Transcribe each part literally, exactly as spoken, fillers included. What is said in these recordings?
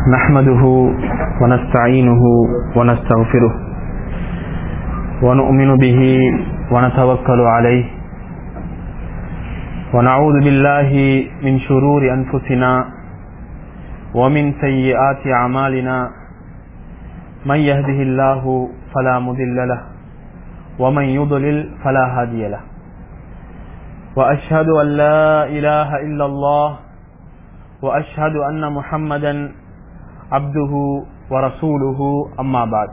نحمده ونستعينه ونستغفره ونؤمن به ونتوكل عليه ونعوذ بالله من شرور أنفسنا ومن سيئات أعمالنا من يهده الله فلا مضل له ومن يضلل فلا هادي له وأشهد أن لا إله إلا الله وأشهد أن محمدا عبده ورسوله أما بعد.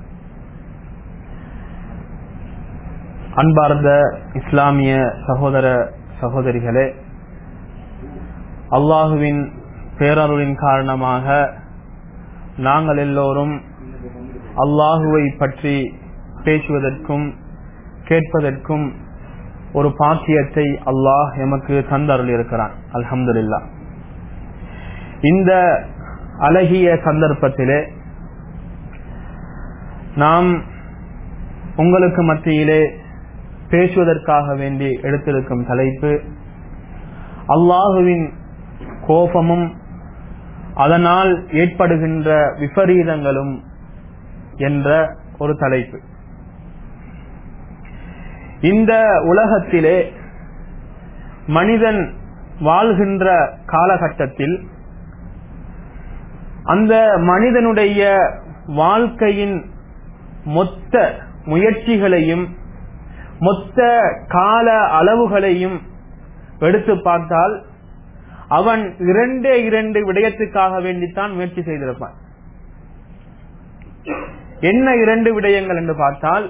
அன்பார்ந்த இஸ்லாமிய சகோதர சகோதரிகளே, அல்லாஹுவின் பேரருளின் காரணமாக நாங்கள் எல்லோரும் அல்லாஹுவை பற்றி பேசுவதற்கும் கேட்பதற்கும் ஒரு பாக்கியத்தை அல்லாஹ் எமக்கு தந்தருள் இருக்கிறான். அல்ஹம்துலில்லாஹ். இந்த அழகிய சந்தர்ப்பத்திலே நாம் உங்களுக்கு மத்தியிலே பேசுவதற்காக வேண்டி எடுத்திருக்கும் தலைப்பு அல்லாஹுவின் கோபமும் அதனால் ஏற்படுகின்ற விபரீதங்களும் என்ற ஒரு தலைப்பு. இந்த உலகத்திலே மனிதன் வாழ்கின்ற காலகட்டத்தில் அந்த மனிதனுடைய வாழ்க்கையின் மொத்த முயற்சிகளையும் மொத்த கால அளவுகளையும் எடுத்து பார்த்தால் அவன் இரண்டே இரண்டு விடயத்துக்காக வேண்டித்தான் முயற்சி செய்திருப்பான். என்ன இரண்டு விடயங்கள் என்று பார்த்தால்,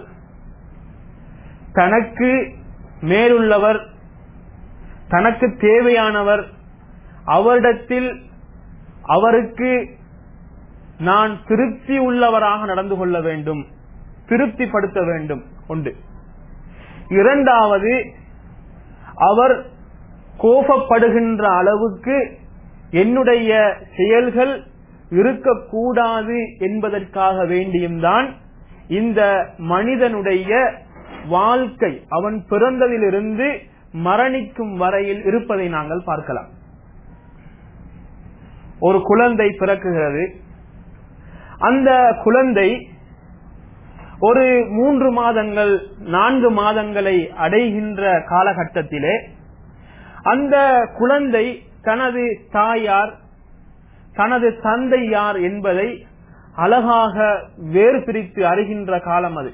தனக்கு மேலுள்ளவர், தனக்கு தேவையானவர், அவரிடத்தில் அவருக்கு நான் திருப்தி உள்ளவராக நடந்து கொள்ள வேண்டும், திருப்திப்படுத்த வேண்டும் உண்டு. இரண்டாவது, அவர் கோபப்படுகின்ற அளவுக்கு என்னுடைய செயல்கள் இருக்கக்கூடாது என்பதற்காக வேண்டியும் தான் இந்த மனிதனுடைய வாழ்க்கை அவன் பிறந்ததிலிருந்து மரணிக்கும் வரையில் இருப்பதை நாங்கள் பார்க்கலாம். ஒரு குழந்தை பிறக்குகிறது. அந்த குழந்தை ஒரு மூன்று மாதங்கள் நான்கு மாதங்களை அடைகின்ற காலகட்டத்திலே அந்த குழந்தை தனது தாயார் தனது தந்தை யார் என்பதை அழகாக வேறு பிரித்து அறிகின்ற காலம் அது.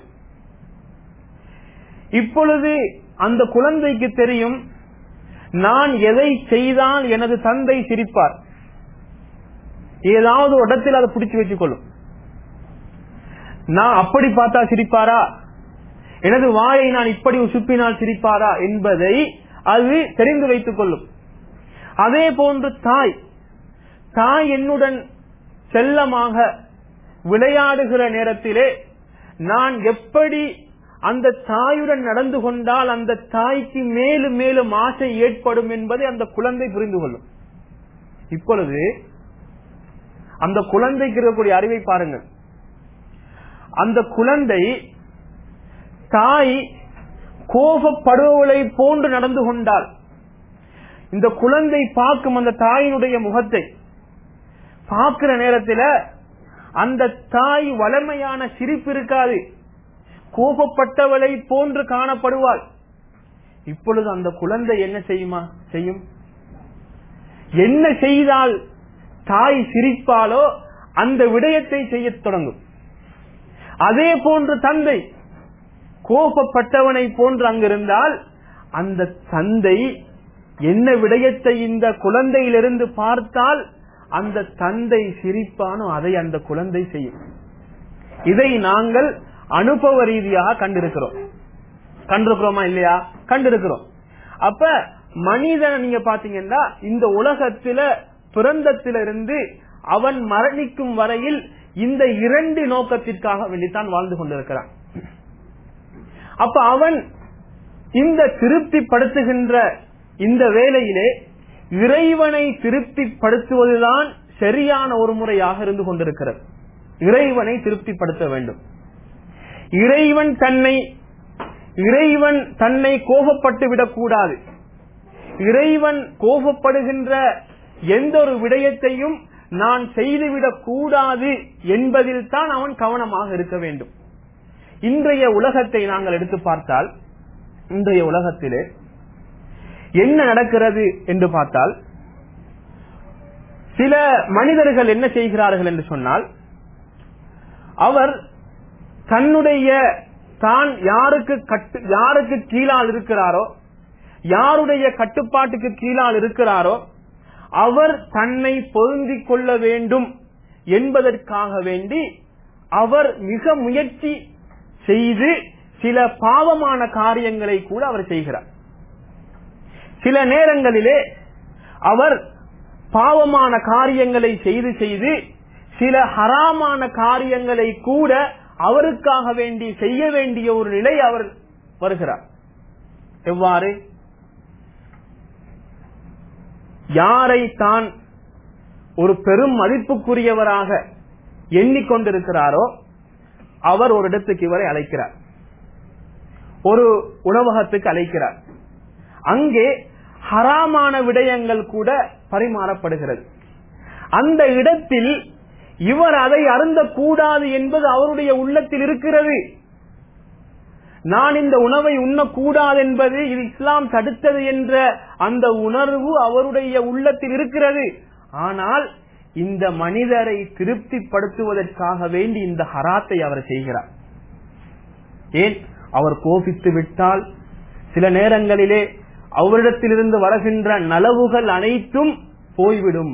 இப்பொழுது அந்த குழந்தைக்கு தெரியும், நான் எதை செய்தால் எனது தந்தை சிரிப்பார், ஏதாவது இடத்தில் அதை பிடிச்சு வச்சுக் கொள்ளும். நான் அப்படி பார்த்தா சிரிப்பாரா, எனது வாயை நான் இப்படி சுப்பினால் சிரிப்பாரா என்பதை அது தெரிந்து வைத்துக் கொள்ளும். அதே போன்று தாய் தாய் என்னுடன் செல்லமாக விளையாடுகிற நேரத்திலே நான் எப்படி அந்த தாயுடன் நடந்து கொண்டால் அந்த தாய்க்கு மேலும் மேலும் ஆசை ஏற்படும் என்பதை அந்த குழந்தை புரிந்து கொள்ளும். இப்பொழுது அந்த குழந்தைக்கு இருக்கக்கூடிய அறிவை பாருங்கள். அந்த குழந்தை தாய் கோபப்படுவதை போன்று நடந்து கொண்டால் இந்த குழந்தை பார்க்கும் அந்த தாயினுடைய முகத்தை பார்க்கிற நேரத்தில் அந்த தாய் வளமையான சிரிப்பு இருக்காது, கோபப்பட்டவளை போன்று காணப்படுவாள். இப்பொழுது அந்த குழந்தை என்ன செய்யுமா செய்யும் என்ன செய்தால் தாய் சிரிப்பாலோ அந்த விடயத்தை செய்ய தொடங்கும். அதே போன்று தந்தை கோபப்பட்டவனை போன்று அங்கிருந்தால் அந்த தந்தை என்ன விடயத்தை இந்த குழந்தையிலிருந்து பார்த்தால் அந்த தந்தை சிரிப்பானோ அதை அந்த குழந்தை செய்யும். இதை நாங்கள் அனுபவ ரீதியாக கண்டிருக்கிறோம். கண்டிருக்கிறோமா இல்லையா? கண்டிருக்கிறோம். அப்ப மனிதனை நீங்க பாத்தீங்கன்னா இந்த உலகத்தில பிறந்தத்திலிருந்து அவன் மரணிக்கும் வரையில் இந்த இரண்டு நோக்கத்திற்காக வேண்டித்தான் வாழ்ந்து கொண்டிருக்கிறான். அப்ப அவன் இந்த திருப்திப்படுத்துகின்ற இந்த வேளையிலே இறைவனை திருப்திப்படுத்துவதுதான் சரியான ஒரு முறையாக இருந்து கொண்டிருக்கிறது. இறைவனை திருப்திப்படுத்த வேண்டும். இறைவன் தன்னை இறைவன் தன்னை கோபப்பட்டு விடக்கூடாது. இறைவன் கோபப்படுகின்ற எந்த ஒரு விடயத்தையும் நான் செய்துவிடக் கூடாது என்பதில் தான் அவன் கவனமாக இருக்க வேண்டும். இன்றைய உலகத்தை நாங்கள் எடுத்து பார்த்தால், இன்றைய உலகத்திலே என்ன நடக்கிறது என்று பார்த்தால், சில மனிதர்கள் என்ன செய்கிறார்கள் என்று சொன்னால், அவர் தன்னுடைய தான் யாருக்கு கட்டு யாருக்கு கீழால் இருக்கிறாரோ, யாருடைய கட்டுப்பாட்டுக்கு கீழால் இருக்கிறாரோ அவர் தன்னை பொருந்திக் கொள்ள வேண்டும் என்பதற்காக வேண்டி அவர் மிக முயற்சி செய்து சில பாவமான காரியங்களை கூட அவர் செய்கிறார். சில நேரங்களிலே அவர் பாவமான காரியங்களை செய்து செய்து சில ஹராமான காரியங்களை கூட அவருக்காக வேண்டி செய்ய வேண்டிய ஒரு நிலை அவர் வருகிறார். எவ்வாறு? யாரை தான் ஒரு பெரும் மதிப்புக்குரியவராக எண்ணிக்கொண்டிருக்கிறாரோ அவர் ஒரு இடத்துக்கு இவரை அழைக்கிறார், ஒரு உணவகத்துக்கு அழைக்கிறார். அங்கே ஹராமான விடயங்கள் கூட பரிமாறப்படுகிறது. அந்த இடத்தில் இவர் அதை அருந்தக்கூடாது என்பது அவருடைய உள்ளத்தில் இருக்கிறது. நான் இந்த உணவை உண்ணக்கூடாது என்பது இது இஸ்லாம் தடுத்தது என்ற அந்த உணர்வு அவருடைய உள்ளத்தில் இருக்கிறது. ஆனால் இந்த மனிதரை திருப்திப்படுத்துவதற்காக வேண்டி இந்த ஹராத்தை அவர் செய்கிறார். ஏன்? அவர் கோபித்து விட்டால் சில நேரங்களிலே அவரிடத்திலிருந்து வருகின்ற நலவுகள் அனைத்தும் போய்விடும்,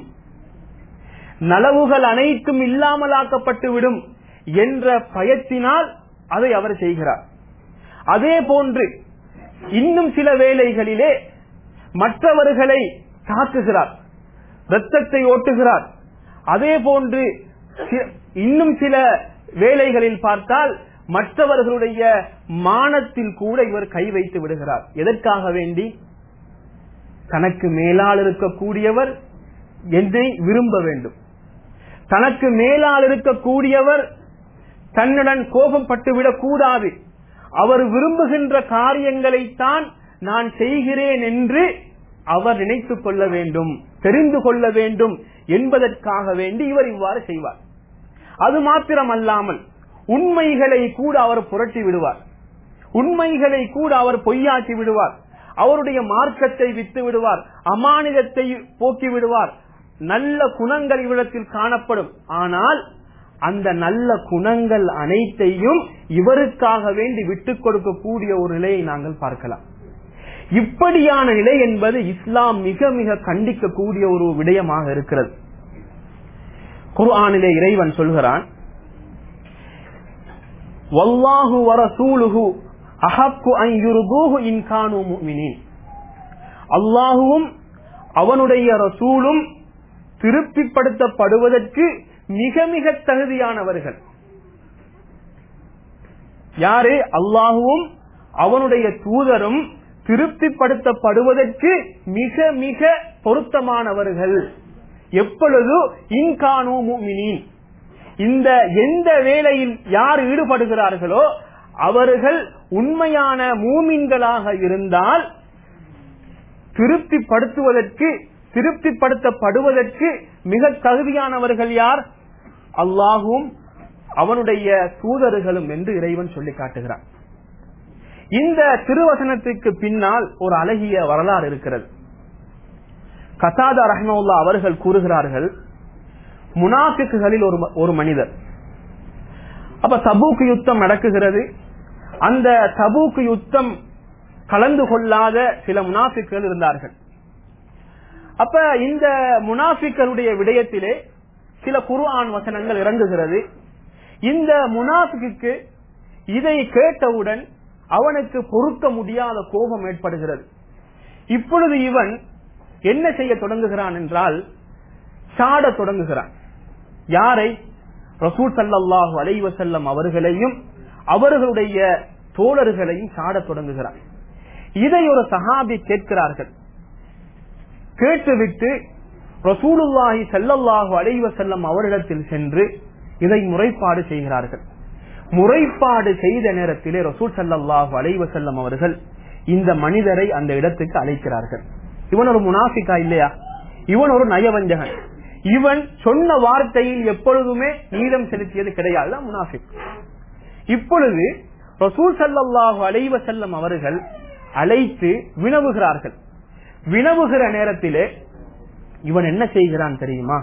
நலவுகள் அனைத்தும் இல்லாமலாக்கப்பட்டுவிடும் என்ற பயத்தினால் அதை அவர் செய்கிறார். அதே போன்று இன்னும் சில வேளைகளிலே மற்றவர்களை தாக்குகிறார், இரத்தத்தை ஓட்டுகிறார். அதே போன்று இன்னும் சில வேளைகளில் பார்த்தால் மற்றவர்களுடைய மானத்தில் கூட இவர் கை வைத்து விடுகிறார். எதற்காக வேண்டி? தனக்கு மேலால் இருக்கக்கூடியவர் என்னை விரும்ப வேண்டும், தனக்கு மேலால் இருக்கக்கூடியவர் தன்னுடன் கோபம் பட்டுவிடக் கூடாது, அவர் விரும்புகின்ற காரியங்களைத்தான் நான் செய்கிறேன் என்று அவர் நினைத்துக் கொள்ள வேண்டும், தெரிந்து கொள்ள வேண்டும் என்பதற்காக வேண்டி இவர் இவ்வாறு செய்வார். அது மாத்திரமல்லாமல் உண்மைகளை கூட அவர் புரட்டி விடுவார், உண்மைகளை கூட அவர் பொய்யாக்கி விடுவார், அவருடைய மார்க்கத்தை வித்து விடுவார், அமானிதத்தை போக்கி விடுவார். நல்ல குணங்கள் இவ்விடத்தில் காணப்படும். ஆனால் அந்த நல்ல குணங்கள் அனைத்தையும் இவருக்காக வேண்டி விட்டுக் கொடுக்கக்கூடிய ஒரு நிலையை நாங்கள் பார்க்கலாம். இப்படியான நிலை என்பது இஸ்லாம் மிக மிக கண்டிக்கக்கூடிய ஒரு விடயமாக இருக்கிறது. குர்ஆனிலே இறைவன் சொல்கிறான், வல்லாஹு வரசூலுஹு அஹக்கு அன் யுர்தூஹு இன் கானூ முஃமினீன். அல்லாஹுவும் அவனுடைய ரசூலும் திருப்திப்படுத்தப்படுவதற்கு மிக மிக தகுதியானவர்கள். யாரு? அல்லாஹுவும் அவனுடைய தூதரும் திருப்திப்படுத்தப்படுவதற்கு மிக மிக பொருத்தமானவர்கள். எப்பொழுது? இன் கானூ முஃமினீன். இந்த எந்த வேளையில் யார் ஈடுபடுகிறார்களோ அவர்கள் உண்மையான மூமின்களாக இருந்தால் திருப்திப்படுத்துவதற்கு திருப்திப்படுத்தப்படுவதற்கு மிக தகுதியானவர்கள் யார்? அல்லாஹும் அவனுடைய தூதர்களும் என்று இறைவன் சொல்லி காட்டுகிறான். இந்த திருவசனத்துக்கு பின்னால் ஒரு அழகிய வரலாறு இருக்கிறது. கதாதா ரஹ்மத்துல்லாஹி அவர்கள் கூறுகிறார்கள், முனாஃபிக்குகளில் ஒரு ஒரு மனிதர். அப்ப தபூக் யுத்தம் நடக்குகிறது. அந்த தபூக் யுத்தம் கலந்து கொள்ளாத சில முனாஃபிக்குகள் இருந்தார்கள். அப்ப இந்த முனாஃபிக்களுடைய விடயத்திலே சில குர்ஆன் வசனங்கள் இறங்குகிறது. இந்த முனாஃபிக்கு இதை கேட்டவுடன் அவனுக்கு பொறுக்க முடியாத கோபம் ஏற்படுகிறது. இப்பொழுது இவன் என்ன செய்ய தொடங்குகிறான் என்றால், சாட தொடங்குகிறான். யாரை? ரசூல் ஸல்லல்லாஹு அலைஹி வஸல்லம் அவர்களையும் அவர்களுடைய தோழர்களையும் சாட தொடங்குகிறான். இதை ஒரு சஹாபி கேட்கிறார்கள். கேட்டுவிட்டு ரசூலுல்லாஹி ஸல்லல்லாஹு அலைஹி வஸல்லம் அவரிடத்தில் சென்று இதை முறைப்பாடு செய்கிறார்கள். முறைப்பாடு செய்த நேரத்திலே ரசூல் ஸல்லல்லாஹு அலைஹி வஸல்லம் அவர்கள் இந்த மனிதரை அந்த இடத்துக்கு அழைக்கிறார்கள். இவன் ஒரு முனாஃபிகா இல்லையா? இவன் ஒரு நயவஞ்சகன். இவன் சொன்ன வார்த்தையில் எப்பொழுதுமே நீதம் செலுத்தியது கிடையாது, முனாஃபிக். இப்பொழுது ரசூல் ஸல்லல்லாஹு அலைஹி வஸல்லம் அவர்கள் அழைத்து வினவுகிறார்கள். வினவுகிற நேரத்திலே இவன் என்ன செய்கிறான் தெரியுமா?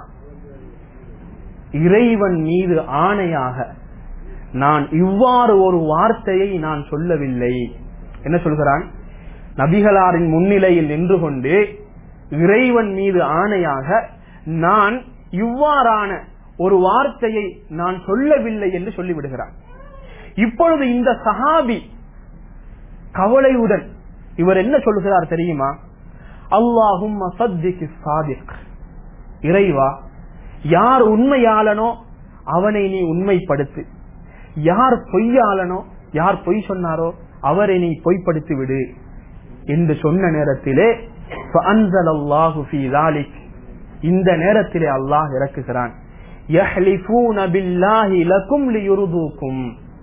இறைவன் மீது ஆணையாக நான் இவ்வாறு ஒரு வார்த்தையை நான் சொல்லவில்லை. என்ன சொல்கிறான்? நபிகளாரின் முன்னிலையில் நின்று கொண்டு இறைவன் மீது ஆணையாக நான் இவ்வாறான ஒரு வார்த்தையை நான் சொல்லவில்லை என்று சொல்லிவிடுகிறான். இப்பொழுது இந்த சஹாபி கவலையுடன் இவர் என்ன சொல்கிறார் தெரியுமா? அல்லாஹும்ம ஸத்திக் ஸாதிக், இறைவா யார் உண்மையாளனோ அவனை நீ உண்மைப்படுத்து, யார் பொய்யாளனோ யார் பொய் சொன்னாரோ அவரை நீ பொய்ப்படுத்தி விடு என்று சொன்ன நேரத்திலே ஃபஅன்ஸலல்லாஹு ஃபீ ஸாலிக், இந்த நேரத்திலே அல்லாஹ் இறக்குகிறான், யஹ்லிஃபூன பில்லாஹி லகும் லியுர்தூகும்,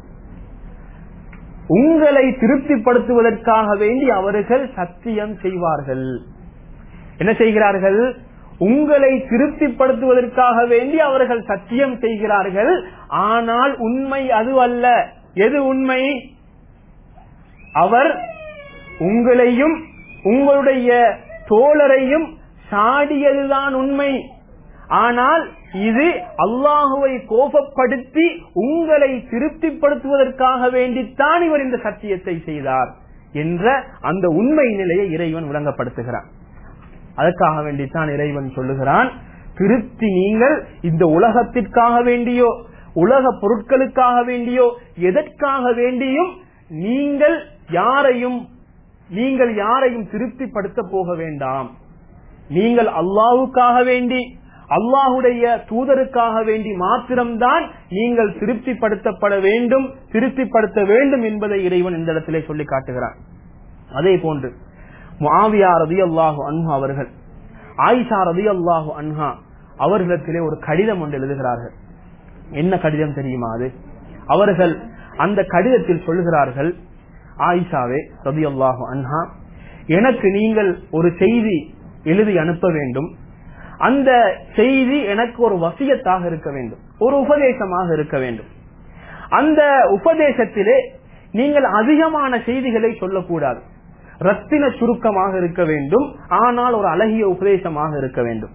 உங்களை திருப்திப்படுத்துவதற்காக வேண்டி அவர்கள் சத்தியம் செய்வார்கள். என்ன செய்கிறார்கள்? உங்களை திருப்திப்படுத்துவதற்காக வேண்டி அவர்கள் சத்தியம் செய்கிறார்கள். ஆனால் உண்மை அது அல்ல. எது உண்மை? அவர் உங்களையும் உங்களுடைய தோழரையும் சாடியதுதான் உண்மை. ஆனால் இது அல்லாஹுவை கோபப்படுத்தி உங்களை திருப்திப்படுத்துவதற்காக வேண்டித்தான் இவர் இந்த சத்தியத்தை செய்தார் என்ற அந்த உண்மை நிலையை இறைவன் விளங்கப்படுத்துகிறான். அதற்காக வேண்டித்தான் இறைவன் சொல்லுகிறான், திருப்தி நீங்கள் இந்த உலகத்திற்காக வேண்டியோ உலக பொருட்களுக்காக வேண்டியோ எதற்காக வேண்டியும் நீங்கள் யாரையும் நீங்கள் யாரையும் திருப்திப்படுத்த போக வேண்டாம். நீங்கள் அல்லாஹ்வுக்காக வேண்டி அல்லாஹுடைய தூதருக்காக வேண்டி மாத்திரம்தான் நீங்கள் திருப்திப்படுத்தப்பட வேண்டும், திருப்திப்படுத்த வேண்டும் என்பதை இறைவன் இந்த இடத்திலே சொல்லி காட்டுகிறான். அதே போன்று முஆவியா ரலியல்லாஹு அன்ஹு அவர்கள் ஆயிஷா ரலியல்லாஹு அன்ஹா அவர்களிடத்திலே ஒரு கடிதம் ஒன்று எழுதுகிறார்கள். என்ன கடிதம் தெரியுமா? அது அவர்கள் அந்த கடிதத்தில் சொல்லுகிறார்கள், ஆயிஷாவே ரலியல்லாஹு அன்ஹா, எனக்கு நீங்கள் ஒரு செய்தி எழுதி அனுப்ப வேண்டும். அந்த செய்தி எனக்கு ஒரு வசியத்தாக இருக்க வேண்டும், ஒரு உபதேசமாக இருக்க வேண்டும். அந்த உபதேசத்திலே நீங்கள் அதிகமான செய்திகளை சொல்லக்கூடாது, ரத்தின சுருக்கமாக இருக்க வேண்டும், ஆனால் ஒரு அழகிய உபதேசமாக இருக்க வேண்டும்.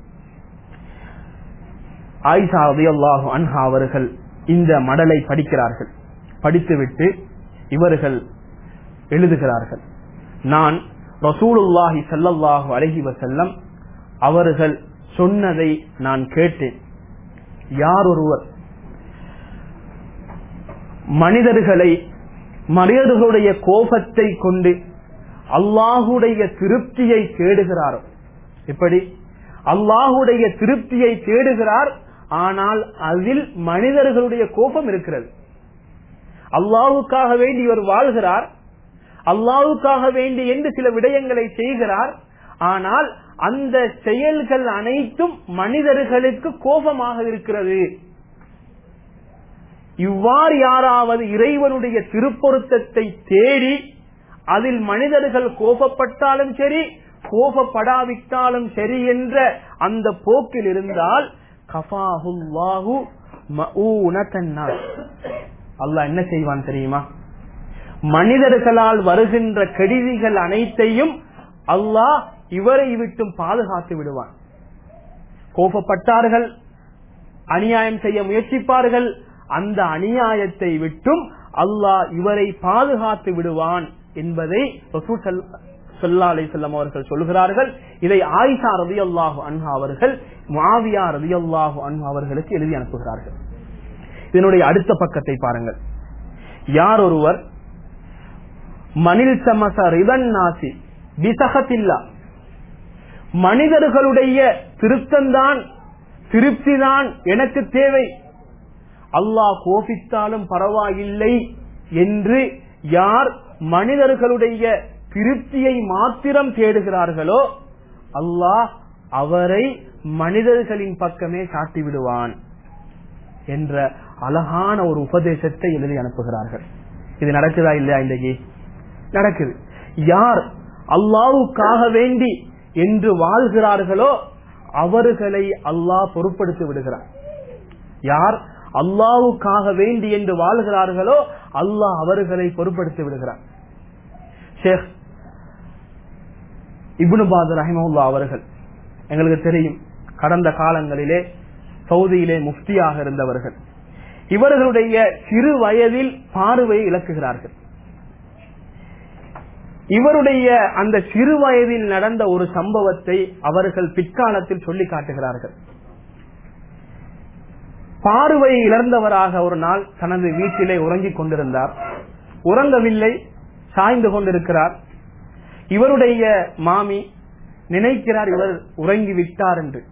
ஆயிஷா ரலியல்லாஹு அன்ஹா அவர்கள் இந்த மடலை படிக்கிறார்கள். படித்துவிட்டு இவர்கள் எழுதுகிறார்கள், நான் ரசூலுல்லாஹி ஸல்லல்லாஹு அலைஹி வஸல்லம் அவர்கள் சொன்னதை நான் கேட்டேன். யார் ஒருவர் மனிதர்களை மனிதர்களுடைய கோபத்தை கொண்டு அல்லாஹுடைய திருப்தியை தேடுகிறாரோ, இப்படி அல்லாஹுடைய திருப்தியை தேடுகிறார், ஆனால் அதில் மனிதர்களுடைய கோபம் இருக்கிறது. அல்லாஹுக்காக வேண்டி இவர் வாழ்கிறார், அல்லாஹுக்காக வேண்டி என்று சில விடயங்களை செய்கிறார், ஆனால் அந்த செயல்கள் அனைத்தும் மனிதர்களுக்கு கோபமாக இருக்கிறது. இவ்வாறு யாராவது இறைவனுடைய திருப்பொருத்தத்தை தேடி அதில் மனிதர்கள் கோபப்பட்டாலும் சரி கோபப்படாவிட்டாலும் சரி என்ற அந்த போக்கில் இருந்தால் கஃபாஹுல்லாஹு மஊனத்தன் நாஸ், அல்லாஹ் என்ன செய்வான் தெரியுமா? மனிதர்களால் வருகின்ற கெடுதிகள் அனைத்தையும் அல்லாஹ் இவரை விட்டும் பாதுகாத்து விடுவான். கோபப்பட்டார்கள், அநியாயம் செய்ய முயற்சிப்பார்கள், அந்த அநியாயத்தை விட்டும் அல்லாஹ் இவரை பாதுகாத்து விடுவான் என்பதை ரசூல் ஸல்லல்லாஹு அலைஹி வஸல்லம் அவர்கள் சொல்கிறார்கள். இதை ஆயிஷா ரலியல்லாஹு அன்ஹா அவர்கள் முஆவியா ரலியல்லாஹு அன்ஹு அவர்களுக்கு எழுதி அனுப்புகிறார்கள். இதனுடைய அடுத்த பக்கத்தை பாருங்கள். யார் ஒருவர் மனில் சமச ரிதன் நாசி பிசகத்தில்லா, மனிதர்களுடைய திருப்தந்தான் திருப்திதான் எனக்கு தேவை, அல்லாஹ் கோபித்தாலும் பரவாயில்லை என்று யார் மனிதர்களுடைய திருப்தியை மாத்திரம் தேடுகிறார்களோ அல்லாஹ் அவரை மனிதர்களின் பக்கமே சாட்டி விடுவான் என்ற அழகான ஒரு உபதேசத்தை எழுதி அனுப்புகிறார்கள். இது நடக்குதா இல்லையா? இன்றைக்கு நடக்குது. யார் அல்லாஹ்வுக்காக வேண்டி என்று வாழ்கிறார்களோ அவர்களை அல்லாஹ் பொறுப்படுத்தி விடுகிறார். யார் அல்லாஹ்வுக்காக வேண்டி என்று வாழ்கிறார்களோ அல்லாஹ் அவர்களை பொறுப்படுத்தி விடுகிறார். ஷேக் இப்னு பாஸ் ரஹிமஹுல்லாஹ் அவர்கள் எங்களுக்கு தெரியும், கடந்த காலங்களிலே சவுதியிலே முஃப்தியாக இருந்தவர்கள். இவர்களுடைய சிறு வயதில் பார்வையை இழக்குகிறார்கள். இவருடைய அந்த சிறு வயதில் நடந்த ஒரு சம்பவத்தை அவர்கள் பிற்காலத்தில் சொல்லி காட்டுகிறார்கள். பார்வை இழந்தவராக ஒரு நாள் தனது வீட்டிலே உறங்கிக் கொண்டிருந்தார். உறங்கவில்லை, சாய்ந்து கொண்டிருக்கிறார். இவருடைய மாமி நினைக்கிறார் இவர் உறங்கி விட்டார் என்று.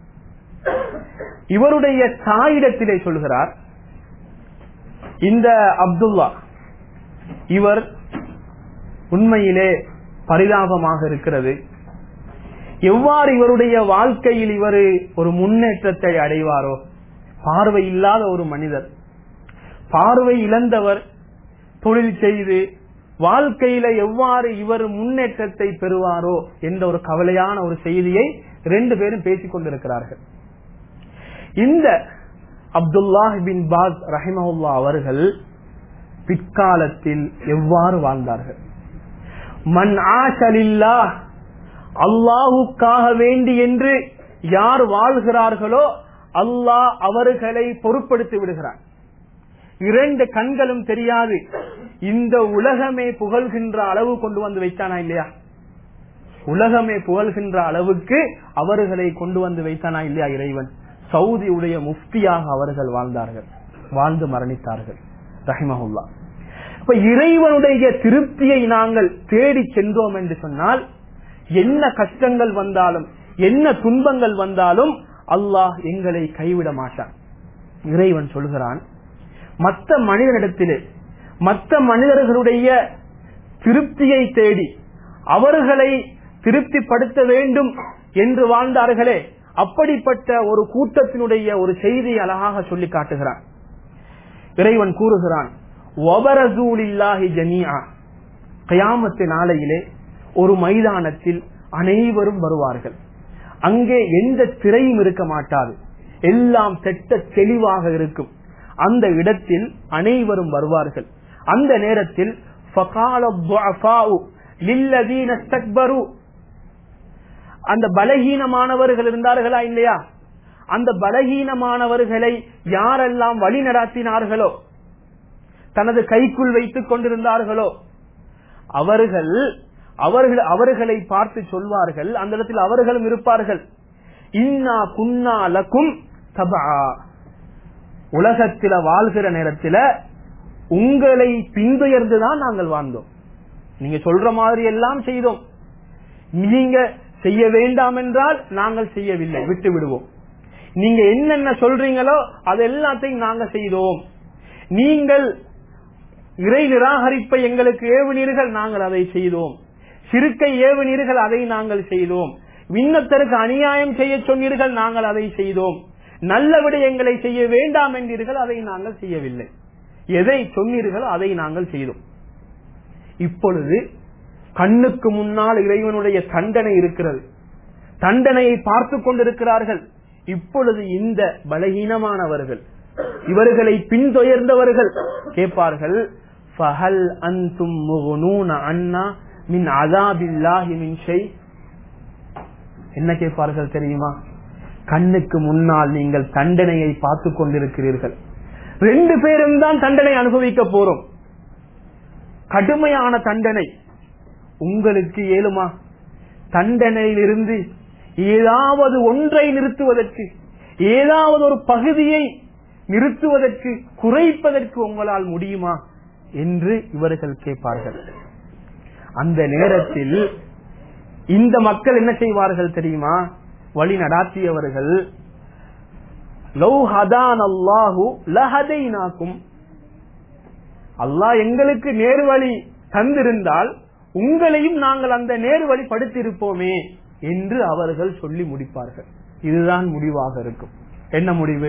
இவருடைய தாயிடத்திலே சொல்கிறார், இந்த அப்துல்லா இவர் உண்மையிலே பரிதாபமாக இருக்கிறது. எவ்வாறு இவருடைய வாழ்க்கையில் இவர் ஒரு முன்னேற்றத்தை அடைவாரோ, பார்வை இல்லாத ஒரு மனிதர், பார்வை இழந்தவர், தொழில் செய்து வாழ்க்கையில எவ்வாறு இவர் முன்னேற்றத்தை பெறுவாரோ என்ற ஒரு கவலையான ஒரு செய்தியை ரெண்டு பேரும் பேசிக் கொண்டிருக்கிறார்கள். இந்த அப்துல்லாஹ் பின் பாஸ் ரஹிமஹுல்லாஹ் அவர்கள் பிற்காலத்தில் எவ்வாறு வாழ்ந்தார்கள்? மன் ஆஷலில்லாஹ், அல்லாஹுக்காக வேண்டி என்று யார் வாழ்கிறார்களோ அல்லாஹ் அவர்களை பொறுப்படுத்தி விடுகிறார். இரண்டு கண்களும் தெரியாது, இந்த உலகமே புகழ்கின்ற அளவு கொண்டு வந்து வைத்தானா இல்லையா? உலகமே புகழ்கின்ற அளவுக்கு அவர்களை கொண்டு வந்து வைத்தானா இல்லையா இறைவன்? சவுதியுடைய முஃப்தியாக அவர்கள் வாழ்ந்தார்கள், வாழ்ந்து மரணித்தார்கள் ரஹிமஹுல்லாஹ். இப்ப இறைவனுடைய திருப்தியை நாங்கள் தேடி சென்றோம் என்று சொன்னால், என்ன கஷ்டங்கள் வந்தாலும் என்ன துன்பங்கள் வந்தாலும் அல்லாஹ் எங்களை கைவிட மாட்டான். இறைவன் சொல்கிறான், மற்ற மனிதனிடத்திலே மற்ற மனிதர்களுடைய திருப்தியை தேடி அவர்களை திருப்திப்படுத்த வேண்டும் என்று வாழ்ந்தார்களே, அப்படிப்பட்ட ஒரு கூட்டத்தினுடைய ஒரு செய்தியை அழகாக சொல்லி காட்டுகிறான். இறைவன் கூறுகிறான், கியாமத்து நாளையிலே ஒரு மைதானத்தில் அனைவரும் வருவார்கள். அங்கே எந்த திரையும் இருக்க மாட்டாது, எல்லாம் திட்ட தெளிவாக இருக்கும். அந்த இடத்தில் அனைவரும் வருவார்கள். அந்த நேரத்தில் அந்த பலகீனமானவர்கள் இருந்தார்களா இல்லையா, அந்த பலகீனமானவர்களை யாரெல்லாம் வழி நடத்தினார்களோ, தனது கைக்குள் வைத்துக் கொண்டிருந்தார்களோ அவர்கள் அவர்கள் அவர்களை பார்த்து சொல்வார்கள், அந்த இடத்தில் அவர்களும் இருப்பார்கள், இன்னா குன்னா லக்கும் தபா, உலகத்தில வாழ்கிற நேரத்தில் உங்களை பின்துயர்ந்துதான் நாங்கள் வாழ்ந்தோம். நீங்க சொல்ற மாதிரி எல்லாம் செய்தோம், நீங்க செய்ய வேண்டாம் என்றால் நாங்கள் செய்யவில்லை, விட்டு விடுவோம். நீங்க என்னென்ன சொல்றீங்களோ அது எல்லாத்தையும் நாங்க செய்தோம். நீங்கள் இறை நிராகரிப்பை எங்களுக்கு ஏவுனீர்கள், நாங்கள் அதை செய்தோம். சிறுக்கை ஏவுனீர்கள், அதை நாங்கள் செய்தோம். விண்ணத்தருக்கு அநியாயம் செய்ய சொன்னீர்கள், நாங்கள் அதை செய்தோம். நல்ல விடயங்களை செய்ய வேண்டாம் என்றீர்கள், அதை நாங்கள் செய்யவில்லை. எதை சொன்னீர்களோ அதை நாங்கள் செய்தோம். இப்பொழுது கண்ணுக்கு முன்னால் இறைவனுடைய தண்டனை இருக்கிறது, தண்டனையை பார்த்து கொண்டிருக்கிறார்கள். இப்பொழுது இந்த பலகீனமானவர்கள், இவர்களை பின்தொயர்ந்தவர்கள் கேட்பார்கள், ஃபஹல் அன்தும் முக்னூன அன்னா மின் அஸாபில்லாஹி மின் ஷை. என்ன கேட்பார்கள் தெரியுமா? கண்ணுக்கு முன்னால் நீங்கள் தண்டனையை பார்த்து கொண்டிருக்கிறீர்கள், ரெண்டு பேரும் தான் தண்டனை அனுபவிக்க போறோம், கடுமையான தண்டனை. உங்களுக்கு ஏழுமா தண்டனையிலிருந்து ஏதாவது ஒன்றை நிறுத்துவதற்கு, ஏதாவது ஒரு பகுதியை நிறுத்துவதற்கு, குறைப்பதற்கு உங்களால் முடியுமா என்று இவர்கள் கேட்பார்கள். அந்த நேரத்தில் இந்த மக்கள் என்ன செய்வார்கள் தெரியுமா? வழி நடாத்தியவர்கள், லவ் ஹதான் அல்லாஹு லஹதைனாக்கும், அல்லாஹ் எங்களுக்கு நேர்வழி தந்திருந்தால் உங்களையும் நாங்கள் அந்த நேர்வழி படுத்திருப்போமே என்று அவர்கள் சொல்லி முடிப்பார்கள். இதுதான் முடிவாக இருக்கும். என்ன முடிவு?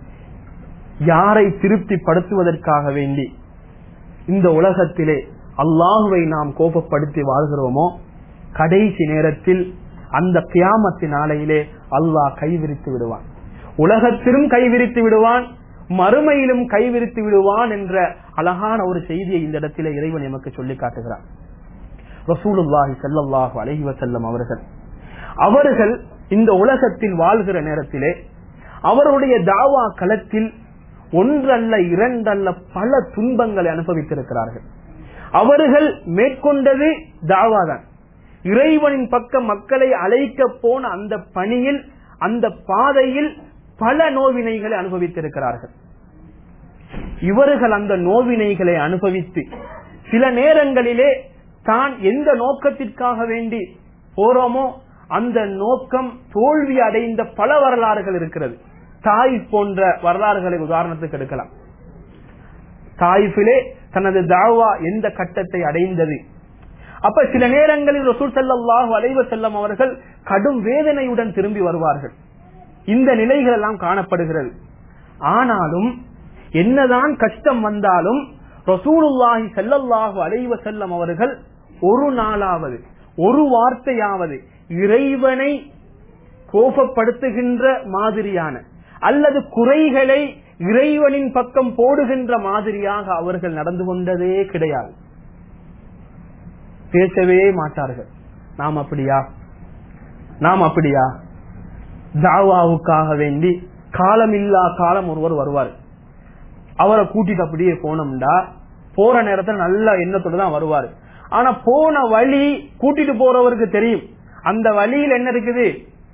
யாரை திருப்திப்படுத்துவதற்காக வேண்டி இந்த உலகத்திலே அல்லாஹுவை நாம் கோபப்படுத்தி வாழ்கிறோமோ, கடைசி நேரத்தில் அந்த கியாமத்து நாளையிலே அல்லாஹ் கைவிரித்து விடுவான். உலகத்திலும் கைவிரித்து விடுவான், மறுமையிலும் கைவிரித்து விடுவான் என்ற அழகான ஒரு செய்தியை இந்த இடத்திலே இறைவன் எமக்கு சொல்லி காட்டுகிறான். ரசூலுல்லாஹி ஸல்லல்லாஹு அலைஹி வஸல்லம் அவர்கள் அவர்கள் இந்த உலகத்தில் வாழ்கிற நேரத்திலே அவருடைய தாவா களத்தில் ஒன்றல்ல இரண்டல்ல பல துன்பங்களை அனுபவித்திருக்கிறார்கள். அவர்கள் மேற்கொண்டது தாவாதான். இறைவனின் பக்கம் மக்களை அழைக்க போன அந்த பணியில், அந்த பாதையில் பல நோவினைகளை அனுபவித்திருக்கிறார்கள். இவர்கள் அந்த நோவினைகளை அனுபவித்து சில நேரங்களிலே தான் எந்த நோக்கத்திற்காக வேண்டி போறோமோ அந்த நோக்கம் தோல்வி அடைந்த பல வரலாறுகள் இருக்கிறது. தாயிஃப் போன்ற வரலாறுகளை உதாரணத்துக்கு எடுக்கலாம். தாயிஃபிலே தனது தாவா எந்த கட்டத்தை அடைந்தது. அப்ப சில நேரங்களில் ரசூல் ஸல்லல்லாஹு அலைஹி வஸல்லம் அவர்கள் கடும் வேதனையுடன் திரும்பி வருவார்கள். இந்த நிலைகள் எல்லாம் காணப்படுகிறது. ஆனாலும் என்னதான் கஷ்டம் வந்தாலும் ரசூலுல்லாஹி ஸல்லல்லாஹு அலைஹி வஸல்லம் அவர்கள் ஒரு நாளாவது ஒரு வார்த்தையாவது இறைவனை கோபப்படுத்துகின்ற மாதிரியான அல்லது குறைகளை இறைவனின் பக்கம் போடுகின்ற மாதிரியாக அவர்கள் நடந்து கொண்டதே கிடையாது. பேசவே மாட்டார்கள். நாம் அப்படியா நாம் அப்படியா தாவாவுக்காக வேண்டி காலமில்லா காலம் ஒருவர் வருவார். அவரை கூட்டிட்டு அப்படியே போனோம்டா போற நேரத்தில் நல்ல எண்ணத்தோடு தான் வருவார். ஆனா போன வழி கூட்டிட்டு போறவருக்கு தெரியும் அந்த வழியில் என்ன இருக்குது,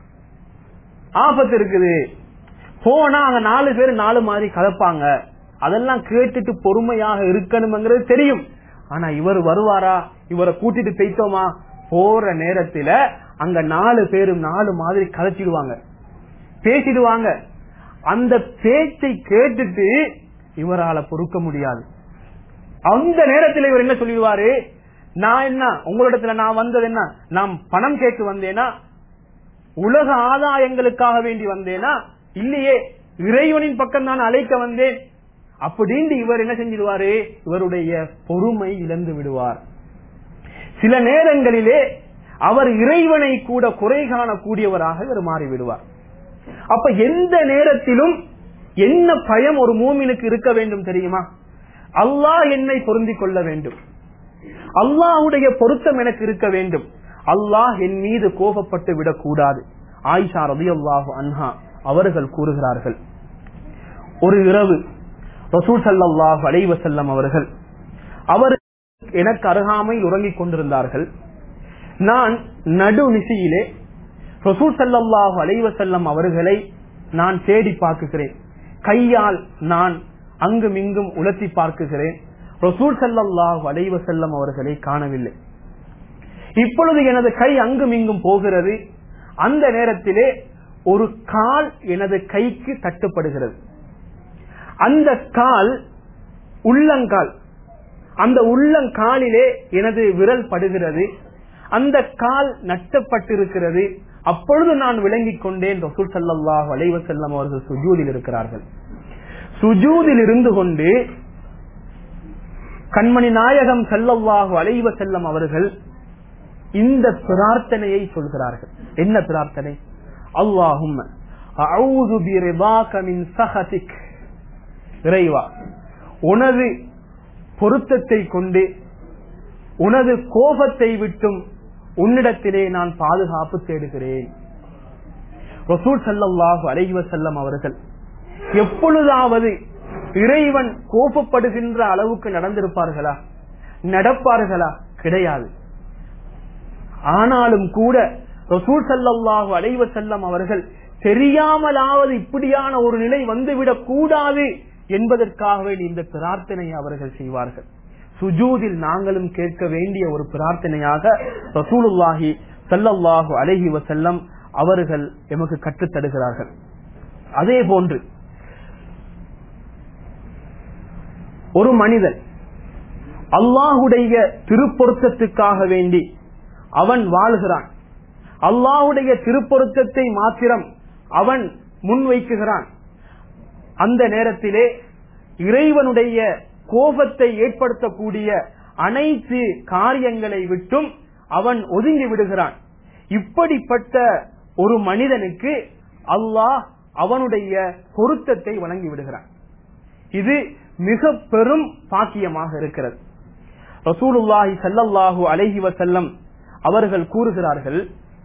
ஆபத்து இருக்குது. போனா அங்க நாலு பேர் நாலு மாதிரி கலப்பாங்க. அதெல்லாம் கேட்டுட்டு பொறுமையாக இருக்கணும்ங்கிறது தெரியும். ஆனா இவர் வருவாரா, இவரை கூட்டிட்டு போயிட்டோமா, போற நேரத்துல அங்க நாலு பேரும் நாலு மாதிரி கலைச்சிடுவாங்க, பேசிடுவாங்க. அந்த பேச்சை கேட்டுட்டு இவரால பொறுக்க முடியாது. அந்த நேரத்தில் இவர் என்ன சொல்லிடுவாரு, நான் என்ன உங்களிடத்துல நான் வந்தது என்ன, நான் பணம் கேட்டு வந்தேனா, உலக ஆதாயங்களுக்காக வேண்டி வந்தேனா, இல்லையே இறைவனின் பக்கம் நான் அழைக்க வந்தேன் அப்படின்னு இவர் என்ன செஞ்சிடுவாரு, இவருடைய பொறுமை இழந்து விடுவார். சில நேரங்களிலே அவர் இறைவனை கூட குறை காணக்கூடியவராக இவர் மாறிவிடுவார். அப்ப எந்த நேரத்திலும் என்ன பயம் ஒரு மூமினுக்கு இருக்க வேண்டும் தெரியுமா, அல்லாஹ் என்னை பொருந்திக் கொள்ள வேண்டும், அல்லாஹ்வுடைய பொருத்தம் எனக்கு இருக்க வேண்டும், அல்லாஹ் என் மீது கோபப்பட்டு விடக்கூடாது. ஆயிஷா ரலியல்லாஹு அன்ஹா அவர்கள் கூறுகிறார்கள், ஒரு இரவு ரசூல் ஸல்லல்லாஹு அலைஹி வஸல்லம் அவர்கள் அவர் எனக்கு அருகாமையில் உறங்கிக் கொண்டிருந்தார்கள். நான் நடு நிசியிலே ரசூல் ஸல்லல்லாஹு அலைஹி வஸல்லம் அவர்களை நான் தேடி பார்க்கிறேன். கையால் நான் அங்கும் இங்கும் உலர்த்தி பார்க்கிறேன். ரசூல் ஸல்லல்லாஹு அலைஹி வஸல்லம் அவர்களை காணவில்லை. இப்பொழுது எனது கை அங்கும் இங்கும் போகிறது. அந்த நேரத்திலே ஒரு கால் எனது கைக்கு தட்டுப்படுகிறது. அந்த கால் உள்ளங்கால், அந்த உள்ளங்காலிலே எனது விரல் படுகிறது. அந்த கால் நட்டப்பட்டிருக்கிறது. அப்பொழுது நான் விளங்கிக் கொண்டேன் ரசூல் ஸல்லல்லாஹு அலைஹி வஸல்லம் அவர்கள் சுஜூதில் இருக்கிறார்கள். சுஜூதில் இருந்து கொண்டு கண்மணி நாயகம் ஸல்லல்லாஹு அலைஹி வஸல்லம் அவர்கள் இந்த பிரார்த்தனையை சொல்கிறார்கள். என்ன பிரார்த்தனை? அல்லாஹும்ம அஊது பிரிதாக மின் சஹதிக், இறைவா உனது பொருத்தத்தை கொண்டு உனது கோபத்தை விட்டும் உன்னிடத்திலே நான் பாதுகாப்பு தேடுகிறேன். ரசூல் ஸல்லல்லாஹு அலைஹி வஸல்லம் அவர்கள் எப்பொழுதாவது இறைவன் கோபப்படுகின்ற அளவுக்கு நடந்திருப்பார்களா, நடப்பார்களா? கிடையாது. ஆனாலும் கூட ரசூல் ஸல்லல்லாஹு அலைஹி வஸல்லம் அவர்கள் தெரியாமலாவது இப்படியான ஒரு நிலை வந்துவிடக் கூடாது என்பதற்காகவே இந்த பிரார்த்தனையை அவர்கள் செய்வார்கள். சுஜூதில் நாங்களும் கேட்க வேண்டிய ஒரு பிரார்த்தனையாக ரசூலுல்லாஹி ஸல்லல்லாஹு அலைஹி வஸல்லம் அவர்கள் எமக்கு கற்றுத் தருகிறார்கள். அதே போன்று ஒரு மனிதன் அல்லாஹுடைய திருப்பொருத்தத்துக்காக வேண்டி அவன் வாழ்கிறான். அல்லாஹுடைய திருப்பொருத்தத்தை மாத்திரம் அவன் முன்வைக்குகிறான். அந்த நேரத்திலே இறைவனுடைய கோபத்தை ஏற்படுத்தக்கூடிய அனைத்து காரியங்களை விட்டும் அவன் ஒதுங்கி விடுகிறான். இப்படிப்பட்ட ஒரு மனிதனுக்கு அல்லாஹ் அவனுடைய பொருத்தத்தை வழங்கி விடுகிறான். இது மிக பெரும் பாக்கியமாக இருக்கிறது. ரசூலுல்லாஹி ஸல்லல்லாஹு அலைஹி வஸல்லம் அவர்கள் கூறுகிறார்கள்,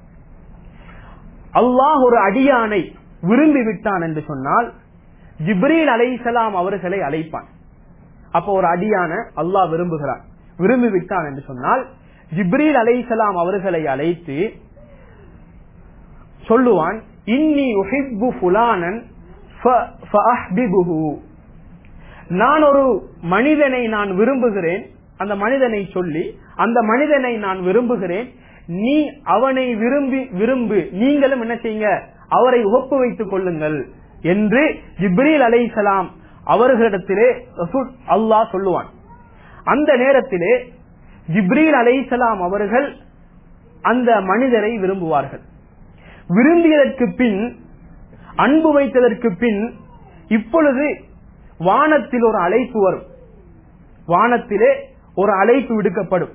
அல்லாஹ் ஒரு அடியானை விரும்பி விட்டான் என்று சொன்னால் ஜிப்ரீல் அலைஹிஸ்ஸலாம் அவர்களை அழைப்பான். அப்போ ஒரு அடியான அல்லாஹ் விரும்புகிறான், விரும்பி விட்டான் என்று சொன்னால் ஜிப்ரீல் அலைஹிஸ்ஸலாம் அவர்களை அழைத்து சொல்லுவான், இன்னி உஹிப்பு ஃபுலானன் ஃபஅஹ்பிபுஹு, நான் ஒரு மனிதனை நான் விரும்புகிறேன், அந்த மனிதனை சொல்லி அந்த மனிதனை நான் விரும்புகிறேன், நீ அவனை விரும்பி விரும்பு, நீங்களும் என்ன செய்யுங்க, அவரை ஒப்பு வைத்துக் கொள்ளுங்கள் என்று ஜிப்ரீல் அலைஹிஸ்ஸலாம் அவர்களிடத்திலே அல்லாஹ் சொல்லுவான். அந்த நேரத்திலே ஜிப்ரீல் அலைஹிஸ்ஸலாம் அவர்கள் அந்த மனிதரை விரும்புவார்கள். விரும்பியதற்கு பின், அன்பு வைத்ததற்கு பின், இப்பொழுது வானத்தில் ஒரு அழைப்பு வரும், வானத்திலே ஒரு அழைப்பு விடுக்கப்படும்.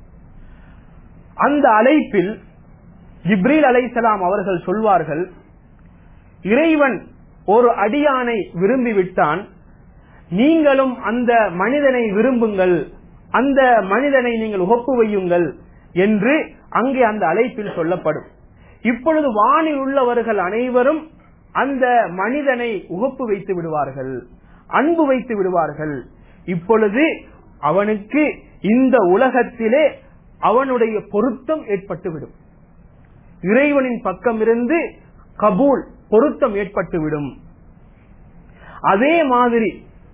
அந்த அழைப்பில் ஜிப்ரீல் அலைஹிஸ்ஸலாம் அவர்கள் சொல்வார்கள், இறைவன் ஒரு அடியானை விரும்பிவிட்டான், நீங்களும் அந்த மனிதனை விரும்புங்கள், அந்த மனிதனை நீங்கள் ஒப்பு வையுங்கள் என்று அங்கே அந்த அழைப்பில் சொல்லப்படும். இப்பொழுது வானில் உள்ளவர்கள் அனைவரும் அந்த மனிதனை உகப்பு வைத்து விடுவார்கள், அன்பு வைத்து விடுவார்கள். இப்பொழுது அவனுக்கு இந்த உலகத்திலே அவனுடைய பொருத்தம் ஏற்பட்டுவிடும், இறைவனின் பக்கம் இருந்து கபூல் பொருத்தம் ஏற்பட்டுவிடும். அதே மாதிரி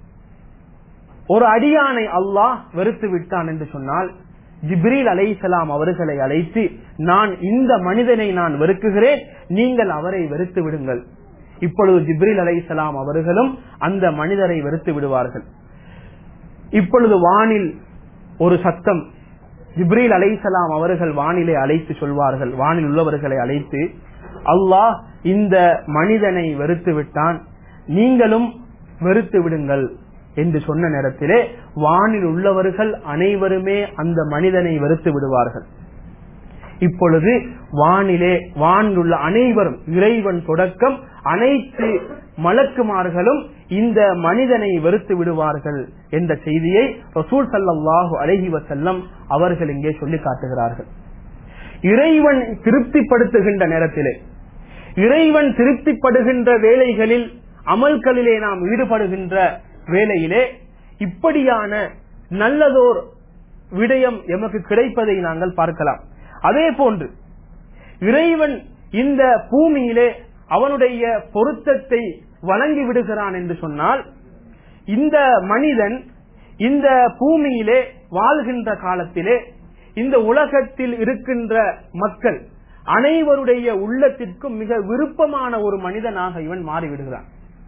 ஒரு அடியானை அல்லாஹ் வெறுத்து விட்டான் என்று சொன்னால் ஜிப்ரீல் அலைஹிஸ்ஸலாம் அவர்களை அழைத்து, நான் இந்த மனிதனை நான் வெறுக்குகிறேன், நீங்கள் அவரை வெறுத்து விடுங்கள். இப்பொழுது ஜிப்ரீல் அலைஹிஸ்ஸலாம் அவர்களும் அந்த மனிதரை வெறுத்து விடுவார்கள். இப்பொழுது வானில் ஒரு சத்தம், ஜிப்ரீல் அலைஹிஸ்ஸலாம் அவர்கள் வானிலை அழைத்து சொல்வார்கள், வானில் உள்ளவர்களை அழைத்து, அல்லாஹ் இந்த மனிதனை வெறுத்து விட்டான், நீங்களும் வெறுத்து விடுங்கள் என்று சொன்ன நேரத்திலே வானில் உள்ளவர்கள் அனைவருமே அந்த மனிதனை வெறுத்து விடுவார்கள். இப்பொழுது வானிலே வானில் உள்ள அனைவரும், இறைவன் தொடக்கம் அனைத்து மலக்குமார்களும் இந்த மனிதனை வெறுத்து விடுவார்கள் என்ற செய்தியை ரசூல் ஸல்லல்லாஹு அலைஹி வஸல்லம் அவர்கள் இங்கே சொல்லி காட்டுகிறார்கள். இறைவன் திருப்திப்படுத்துகின்ற நேரத்திலே, இறைவன் திருப்திப்படுகின்ற வேளைகளில், அமல்களிலே நாம் ஈடுபடுகின்ற வேளையிலே இப்படியான நல்லதோர் விடயம் எமக்கு கிடைப்பதை நாங்கள் பார்க்கலாம். அதே போன்று இறைவன் இந்த பூமியிலே அவனுடைய பொருத்தத்தை வழங்கி விடுகிறான் என்று சொன்னால், இந்த மனிதன் இந்த பூமியிலே வாழ்கின்ற காலத்திலே இந்த உலகத்தில் இருக்கின்ற மக்கள் அனைவருடைய உள்ளத்திற்கும் மிக விருப்பமான ஒரு மனிதனாக இவன் மாறிவிடுகிறான்.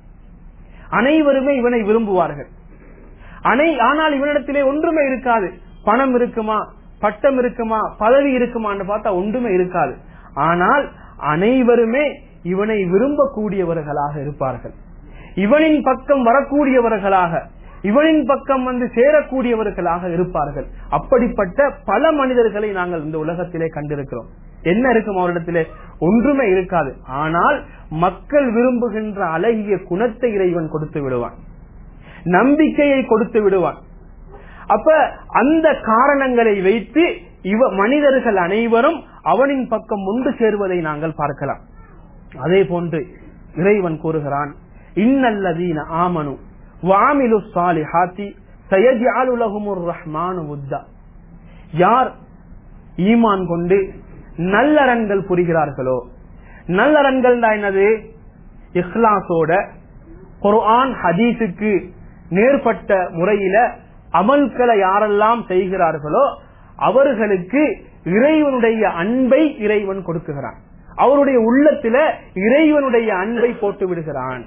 அனைவருமே இவனை விரும்புவார்கள். அனை ஆனால் இவனிடத்திலே ஒன்றுமே இருக்காது. பணம் இருக்குமா, பட்டம் இருக்குமா, பதவி இருக்குமான்னு பார்த்தா ஒன்றுமே இருக்காது. ஆனால் அனைவருமே இவனை விரும்பக்கூடியவர்களாக இருப்பார்கள், இவனின் பக்கம் வரக்கூடியவர்களாக, இவனின் பக்கம் வந்து சேரக்கூடியவர்களாக இருப்பார்கள். அப்படிப்பட்ட பல மனிதர்களை நாங்கள் இந்த உலகத்திலே கண்டிருக்கிறோம். என்ன இருக்கும் அவரிடத்திலே? ஒன்றுமே இருக்காது. ஆனால் மக்கள் விரும்புகின்ற அழகிய குணத்தை இறைவன் கொடுத்து விடுவான், நம்பிக்கையை கொடுத்து விடுவான். அப்ப அந்த காரணங்களை வைத்து இவ மனிதர்கள் அனைவரும் அவனின் பக்கம் ஒன்று சேருவதை நாங்கள் பார்க்கலாம். அதே போன்று இறைவன் கூறுகிறான், இன்னல்லதீன ஆமனு வஅமிலு ஸாலிஹாத்தி சயஜஅலு லஹுமுர் ரஹ்மானு வுத்தா. யார் ஈமான் கொண்டு நல்லறன்கள் புரிகிறார்களோ, நல்லறன்கள் என்னது? இஹ்லாஸோட குர்ஆன் ஹதீஸுக்கு நேர்பட்ட முறையில அமல்களை யாரெல்லாம் செய்கிறார்களோ அவர்களுக்கு இறைவனுடைய அன்பை இறைவன் கொடுக்குகிறான். அவருடைய உள்ளத்தில இறைவனுடைய அன்பை போட்டு விடுகிறான்.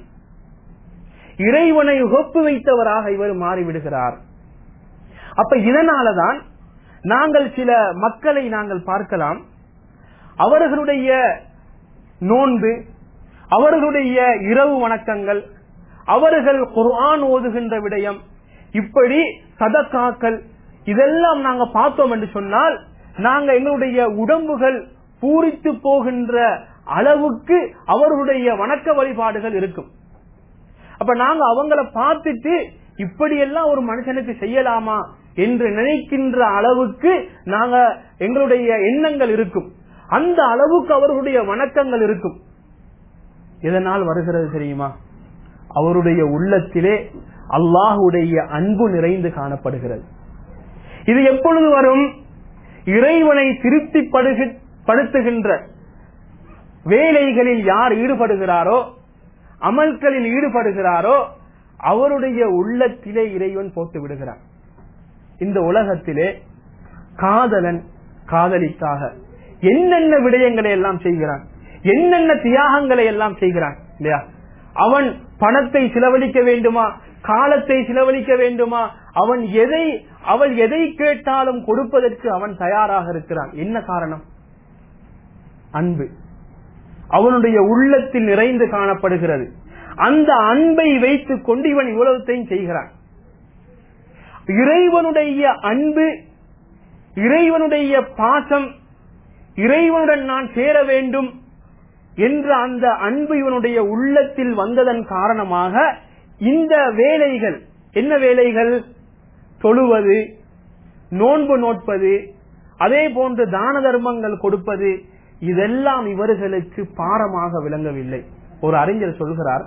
இறைவனை ஒப்பு வைத்தவராக இவர் மாறிவிடுகிறார். அப்ப இதனாலதான் நாங்கள் சில மக்களை நாங்கள் பார்க்கலாம், அவர்களுடைய நோன்பு, அவர்களுடைய இரவு வணக்கங்கள், அவர்கள் குர்ஆன் ஓதுகின்ற விடயம், இப்படி சதகாக்கள், இதெல்லாம் நாங்க பார்த்தோம் என்று சொன்னால் நாங்க எங்களுடைய உடம்புகள் பூரித்து போகின்ற அளவுக்கு அவர்களுடைய வணக்க வழிபாடுகள் இருக்கும். அப்ப நாங்க அவங்கள பார்த்துட்டு இப்படியெல்லாம் ஒரு மனுஷனுக்கு செய்யலாமா என்று நினைக்கின்ற அளவுக்கு நாங்க எங்களுடைய எண்ணங்கள் இருக்கும். அந்த அளவுக்கு அவர்களுடைய வணக்கங்கள் இருக்கும். இதனால் வருகிறது தெரியுமா? அவருடைய உள்ளத்திலே அல்லாஹுடைய அன்பு நிறைந்து காணப்படுகிறது. இது எப்பொழுது வரும்? இறைவனை திருப்தி படுத்துகின்ற வேலைகளில் யார் ஈடுபடுகிறாரோ, அமல்களில் ஈடுபடுகிறாரோ, அவருடைய உள்ளத்திலே இறைவன் போட்டு விடுகிறார். இந்த உலகத்திலே காதலன் காதலிக்காக என்னென்ன விடயங்களை எல்லாம் செய்கிறான், என்னென்ன தியாகங்களை எல்லாம் செய்கிறான் இல்லையா? அவன் பணத்தை செலவழிக்க வேண்டுமா, காலத்தை செலவழிக்க வேண்டுமா, அவன் எதை அவள் எதை கேட்டாலும் கொடுப்பதற்கு அவன் தயாராக இருக்கிறான். என்ன காரணம்? அன்பு அவனுடைய உள்ளத்தில் நிறைந்து காணப்படுகிறது. அந்த அன்பை வைத்துக் கொண்டு இவன் இவ்வளவுத்தையும் செய்கிறான். இறைவனுடைய அன்பு, இறைவனுடைய பாசம், இறைவனுடன் நான் சேர வேண்டும் என்ற அந்த அன்பு இவனுடைய உள்ளத்தில் வந்ததன் காரணமாக இந்த வேலைகள், என்ன வேலைகள்? தொழுவது, நோன்பு நோட்பது, அதே போன்று தான தர்மங்கள் கொடுப்பது, இதெல்லாம் இவர்களுக்கு பாரமாக விளங்கவில்லை. ஒரு அறிஞர் சொல்கிறார்,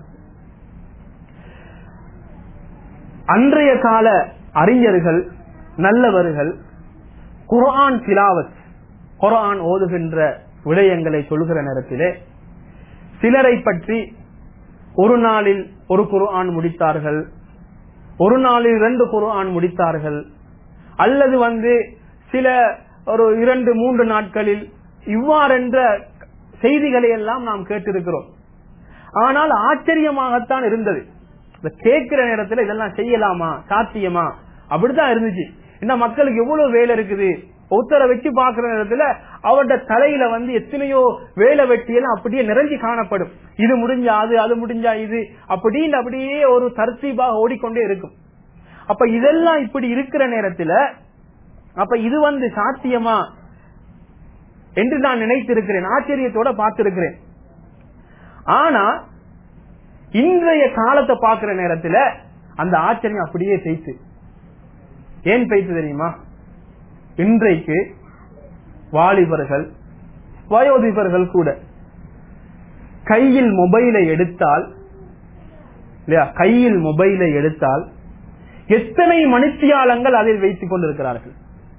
அன்றைய கால அறிஞர்கள் நல்லவர்கள் குர்ஆன் திலாவத், குர்ஆன் ஓதுகின்ற விடயங்களை சொல்கிற நேரத்திலே சிலரை பற்றி ஒரு நாளில் ஒரு குர்ஆன் முடித்தார்கள், ஒரு நாளில் இரண்டு குர்ஆன் முடித்தார்கள், அல்லது வந்து சில ஒரு இரண்டு மூன்று நாட்களில் இவ்வாறென்ற செய்திகளை எல்லாம் நாம் கேட்டிருக்கிறோம். ஆனால் ஆச்சரியமாகத்தான் இருந்தது. கேட்கிற நேரத்தில் இதெல்லாம் செய்யலாமா, சாத்தியமா, அப்படித்தான் இருந்துச்சு. இந்த மக்களுக்கு எவ்வளவு வேலை இருக்குது, ஒருத்தரை வச்சு பாக்குற நேரத்துல அவருடைய தலையில வந்து எத்தனையோ வேலை வெட்டியெல்லாம் அப்படியே நிறைஞ்சு காணப்படும். இது முடிஞ்சா அது, அது முடிஞ்சா இது, அப்படின்னு அப்படியே ஒரு தர்த்தீபாக ஓடிக்கொண்டே இருக்கும். அப்ப இதெல்லாம் இப்படி இருக்கிற நேரத்துல அப்ப இது வந்து சாத்தியமா என்று நான் நினைத்திருக்கிறேன், ஆச்சரியத்தோட பார்த்திருக்கிறேன். ஆனா இன்றைய காலத்தை பார்க்கிற நேரத்துல அந்த ஆச்சரியம் அப்படியே பேய்த்து. ஏன் பேய்த்து தெரியுமா? இன்றைக்கு வாலிபர்கள், வயோதிபர்கள் கூட கையில் மொபைலை எடுத்தால் இல்லையா, கையில் மொபைலை எடுத்தால் எத்தனை மணித்தியாலங்கள் அதில் வைத்துக் கொண்டிருக்கிறார்கள்.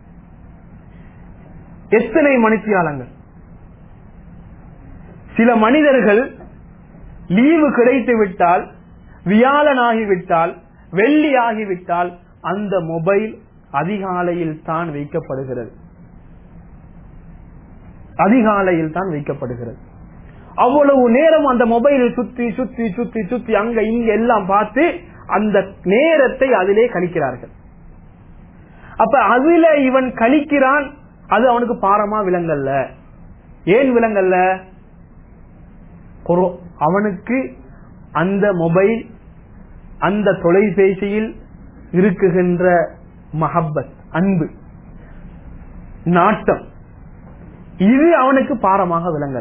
எத்தனை மணித்தியாலங்கள். சில மனிதர்கள் லீவு கிடைத்து விட்டால், வியாழன் ஆகிவிட்டால், வெள்ளி ஆகிவிட்டால் அந்த மொபைல் அதிகாலையில் தான் வைக்கப்படுகிறது. அதிகாலையில் தான் வைக்கப்படுகிறது. அவ்வளவு நேரம் அந்த மொபைலில் சுத்தி சுத்தி சுத்தி சுத்தி அங்க இங்க எல்லாம் பார்த்து அந்த நேரத்தை அதிலே கழிக்கிறார்கள். அப்ப அதுல இவன் கழிக்கிறான், அது அவனுக்கு பாரமா விலங்கல்ல. ஏன் விலங்கல்ல? அவனுக்கு அந்த மொபைல், அந்த தொலைபேசியில் இருக்குகின்ற மஹப்பத், அன்பு, நாட்டம், இது அவனுக்கு பாரமாக விளங்கல.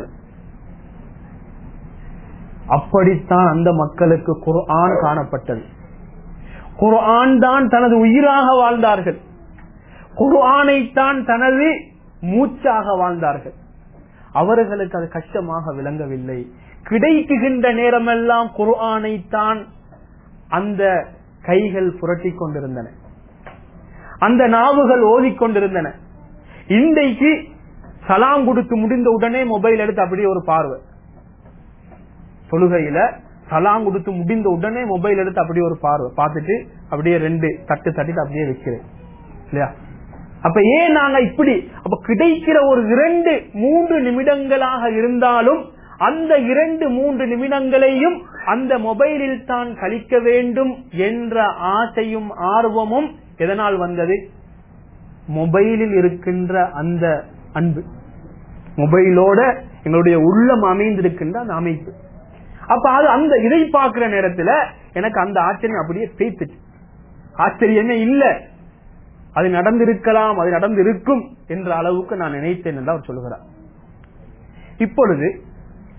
அப்படித்தான் அந்த மக்களுக்கு குர்ஆன் காணப்பட்டது. குர்ஆன் தான் தனது உயிராக வாழ்ந்தார்கள். குர்ஆனைத்தான் தனது மூச்சாக வாழ்ந்தார்கள். அவர்களுக்கு அது கஷ்டமாக விளங்கவில்லை. கிடைக்குகின்ற நேரமெல்லாம் குர்ஆனைத்தான் அந்த கைகள் புரட்டி கொண்டிருந்தன, அந்த நாவுகள் ஓதிக்கொண்டிருந்தன. இன்றைக்கு சலாம் கொடுத்து முடிந்த உடனே மொபைல் எடுத்து அப்படியே ஒரு பார்வை, தொழுகையில சலாம் கொடுத்து முடிந்த உடனே மொபைல் எடுத்து அப்படியே ஒரு பார்வை பார்த்துட்டு அப்படியே ரெண்டு தட்டு தட்டிட்டு அப்படியே வைக்கிறேன் இல்லையா? அப்ப ஏன் நாங்க இப்படி? அப்ப கிடைக்கிற ஒரு இரண்டு மூன்று நிமிடங்களாக இருந்தாலும் அந்த இரண்டு மூன்று நிமிடங்களையும் அந்த மொபைலில் தான் கழிக்க வேண்டும் என்ற ஆசையும் ஆர்வமும் எதனால் வந்தது? மொபைலில் இருக்கின்ற அந்த அன்பு, மொபைலோட எங்களுடைய உள்ளம் அமைந்திருக்கின்ற அந்த அமைப்பு. அப்ப அது அந்த இதை பார்க்கிற நேரத்துல எனக்கு அந்த ஆச்சரியம் அப்படியே பேய்த்துச்சு. ஆச்சரியமே இல்ல, அது நடந்திருக்கலாம், அது நடந்திருக்கும் என்ற அளவுக்கு நான் நினைத்தேன் என்று அவர் சொல்கிறார். இப்பொழுது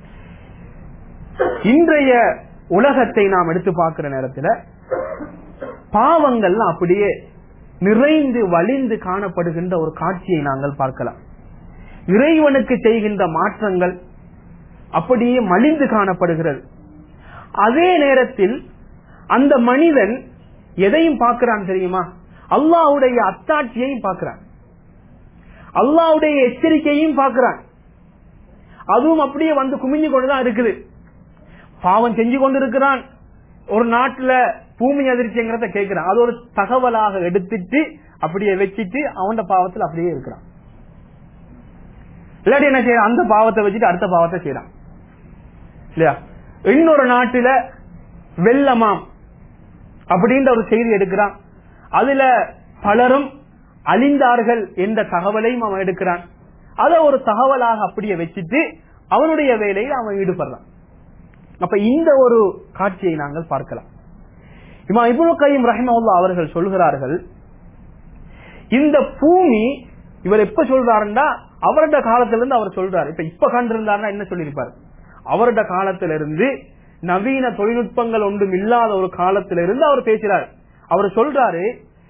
இன்றைய உலகத்தை நாம் எடுத்து பார்க்கிற நேரத்தில் பாவங்கள் அப்படியே நிறைந்து வலிந்து காணப்படுகின்ற ஒரு காட்சியை நாங்கள் பார்க்கலாம். இறைவனுக்கு செய்கின்ற மாற்றங்கள் அப்படியே மலிந்து காணப்படுகிறது. அதே நேரத்தில் அந்த மனிதன் எதையும் பார்க்கிறான் தெரியுமா? அல்லாஹ்வுடைய அத்தாட்சியையும் பார்க்கிறான், அல்லாஹ்வுடைய எச்சரிக்கையையும் பார்க்கிறான். அதுவும் அப்படியே வந்து குமிஞ்சு கொண்டுதான் இருக்குது. பாவம் செஞ்சு கொண்டிருக்கிறான். ஒரு நாட்டுல பூமி அதிர்ச்சிங்கிறத கேட்கிறான். அது ஒரு தகவலாக எடுத்துட்டு அப்படியே வச்சுட்டு அவன் பாவத்தில் அப்படியே இருக்கிறான். இல்லாட்டி என்ன செய்யறான்? அந்த பாவத்தை வச்சுட்டு அடுத்த பாவத்தை செய்யறான் இல்லையா? இன்னொரு நாட்டுல வெள்ளமாம் அப்படின்ற ஒரு செய்தி எடுக்கிறான். அதுல பலரும் அழிந்தார்கள் என்ற தகவலையும் அவன் எடுக்கிறான். அதை ஒரு தகவலாக அப்படியே வச்சுட்டு அவனுடைய வேலையில் அவன் ஈடுபடுறான். அப்ப இந்த ஒரு காட்சியை நாங்கள் பார்க்கலாம். இமாம் இப்னு கய்யிம் ரஹிமஹுல்லாஹ் அவர்கள் சொல்கிறார்கள், இந்த பூமி இவர் எப்ப சொல்றாருன்னா அவருடைய காலத்திலிருந்து அவர் சொல்றாரு. இப்ப இப்ப கண்டிருந்தாருன்னா என்ன சொல்லியிருப்பாரு? அவருடைய காலத்திலிருந்து நவீன தொழில்நுட்பங்கள் ஒன்றும் இல்லாத ஒரு காலத்திலிருந்து அவர் பேசுறாரு. அவர் சொல்றாரு,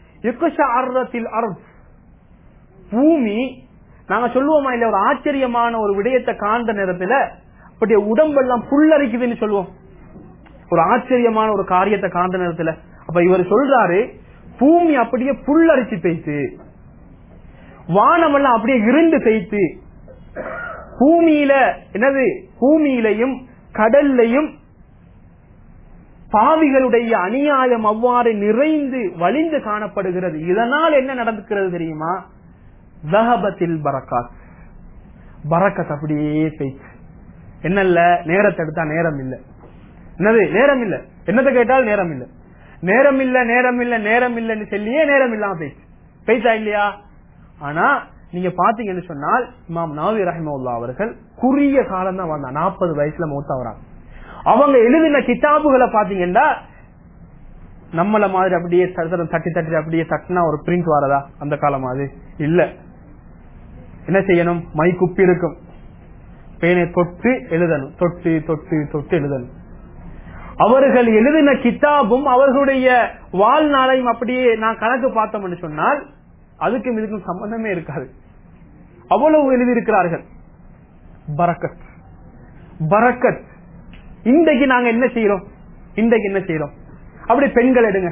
பூமி நாங்க சொல்லுவோமா இல்ல, ஒரு ஆச்சரியமான ஒரு விடயத்தை காண்ட நேரத்துல அப்படியே உடம்பெல்லாம் புல்லரிக்குதுன்னு சொல்லுவோம், ஒரு ஆச்சரியமான ஒரு காரியத்தை காண்ட நேரத்துல. அப்ப இவர் சொல்றாரு, பூமி அப்படியே புல்லரிச்சு பேசு, வானமெல்லாம் அப்படியே இருண்டு செய்து, பூமியில என்னது, பூமியிலையும் கடல்லையும் பாவிகளுடைய அநியாயம் அவ்வாறு நிறைந்து வலிந்து காணப்படுகிறது. இதனால் என்ன நடக்கிறது தெரியுமா? தஹபத்தில் பரக்காத், பரக்கத் அப்படியே பேச்சு. என்னல்ல, நேரத்தை எடுத்தா நேரம் இல்ல, என்னது நேரம் இல்ல, என்னத்தை கேட்டால் நேரம் இல்ல, நேரம் இல்ல நேரம் இல்ல நேரம் இல்லன்னு சொல்லியே நேரம் இல்லாம பேச்சு பேச்சா இல்லையா? ஆனா நீங்க பாத்தீங்கன்னு சொன்னால் இமாம் நவவி ரஹிமஹுல்லாஹ் அவர்கள் குறுகிய காலம் தான் வந்தா, நாற்பது வயசுல மௌத்தாவறாங்க. அவங்க எழுதின கிதாபுகளை பாத்தீங்கன்னா நம்மள மாதிரி அப்படியே தட்டி தட்டி அப்படியே தட்டினா ஒரு பிரிண்ட் வரதா? அந்த காலம் அது இல்ல. என்ன செய்யணும்? மை குப்பி இருக்கும், பேனை தொட்டு எழுதணும், தொட்டு தொட்டு தொட்டு எழுதணும். அவர்கள் எழுதின கிதாபும் அவர்களுடைய வாழ்நாளையும் அப்படியே நான் கணக்கு பார்த்தோம்னு சொன்னால் அதுக்கும் இதுக்கும் சம்பந்தமே இருக்காது, அவ்வளவு எழுதியிருக்கிறார்கள். பரக்கத் பரக்கத். இன்றைக்கு நாங்க என்ன செய்யறோம்? இன்றைக்கு என்ன செய்யறோம்? அப்படி பெண்கள் எடுங்க,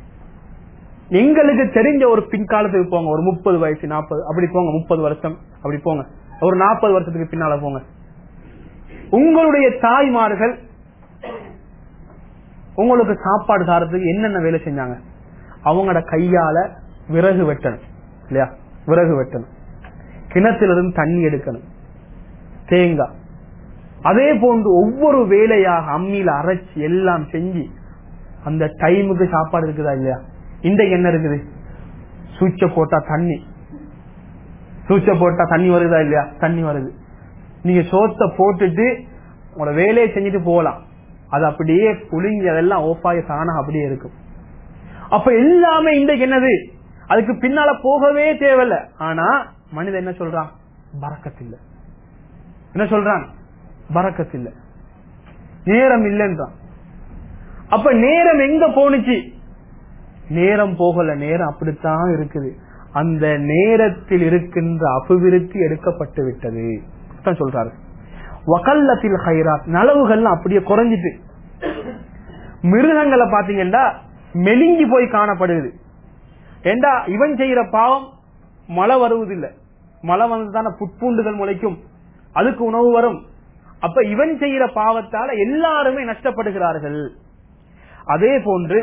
எங்களுக்கு தெரிஞ்ச ஒரு பின்காலத்துக்கு போங்க, ஒரு முப்பது வயசு நாற்பது அப்படி போங்க, முப்பது வருஷம் அப்படி போங்க, ஒரு நாற்பது வருஷத்துக்கு பின்னால போங்க. உங்களுடைய தாய்மார்கள் உங்களுக்கு சாப்பாடு சாரத்துக்கு என்னென்ன வேலை செஞ்சாங்க? அவங்களோட கையால விறகு வெட்டணும் இல்லையா? விறகு வெட்டணும், கிணத்திலிருந்து தண்ணி எடுக்கணும், தேங்காய், அதே போன்று ஒவ்வொரு வேலையாக அம்மியில அரைச்சு எல்லாம் செஞ்சு அந்த டைமுக்கு சாப்பாடு இருக்குதா இல்லையா? இன்றைக்கு என்ன இருக்குது? சூச்ச போட்டா தண்ணி, சூச்ச போட்டா தண்ணி வருதா இல்லையா? தண்ணி வருது. நீங்க சோத்தை போட்டுட்டு உங்களோட வேலையை செஞ்சுட்டு போகலாம், அது அப்படியே புளிஞ்சு அதெல்லாம் ஓப்பாய தானா அப்படியே இருக்கும். அப்ப எல்லாமே இன்றைக்கு என்னது? அதுக்கு பின்னால போகவே தேவையில்ல. ஆனா மனிதன் என்ன சொல்றான்? பரக்கத் இல்ல. என்ன சொல்றான்? பரக்கத் இல்ல, நேரம் இல்லைன்றான். அப்ப நேரம் எங்க போனுச்சு? நேரம் போகல, நேரம் அப்படித்தான் இருக்குது. அந்த நேரத்தில் இருக்கின்ற அபிவிருத்தி எடுக்கப்பட்டு விட்டது சொல்றாரு. வகல்லத்தில் ஹைராத், நலவுகள் அப்படியே குறைஞ்சிட்டு. மிருகங்களை பாத்தீங்கன்னா மெலிங்கி போய் காணப்படுது. ஏண்டா இவன் செய்யற பாவம் மழை வருவதில்லை, மழை வந்துதான புட்பூண்டுகள் முளைக்கும், அதுக்கு உணவு வரும். அப்ப இவன் செய்யற பாவத்தால எல்லாருமே நஷ்டப்படுகிறார்கள். அதே போன்று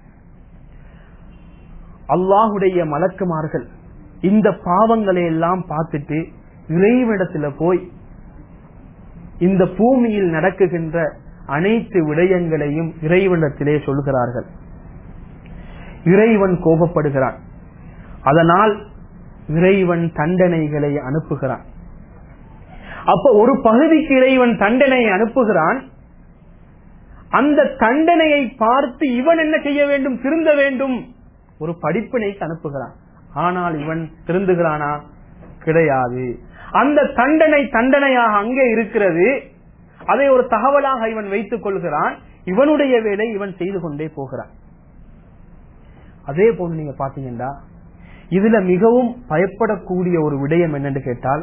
அல்லாஹுடைய மலக்குமார்கள் இந்த பாவங்களை எல்லாம் பார்த்துட்டு இறைவனிடத்துல போய் இந்த பூமியில் நடக்குகின்ற அனைத்து விடயங்களையும் இறைவனிடத்திலே சொல்கிறார்கள். இறைவன் கோபப்படுகிறான், அதனால் இறைவன் தண்டனைகளை அனுப்புகிறான். அப்ப ஒரு பகுதிக்கு இறைவன் தண்டனையை அனுப்புகிறான். அந்த தண்டனையை பார்த்து இவன் என்ன செய்ய வேண்டும்? திருந்த வேண்டும், ஒரு படிப்பினைக்கு அனுப்புகிறான். ஆனால் இவன் திருந்துகிறானா? கிடையாது. அந்த தண்டனை தண்டனையாக அங்கே இருக்கிறது. அதை ஒரு தகவலாக இவன் வைத்துக் கொள்கிறான். இவனுடைய வேலை இவன் செய்து கொண்டே போகிறான். அதே போன்று நீங்க பாத்தீங்கன்னா இதுல மிகவும் பயப்படக்கூடிய ஒரு விடயம் என்னன்னு கேட்டால்,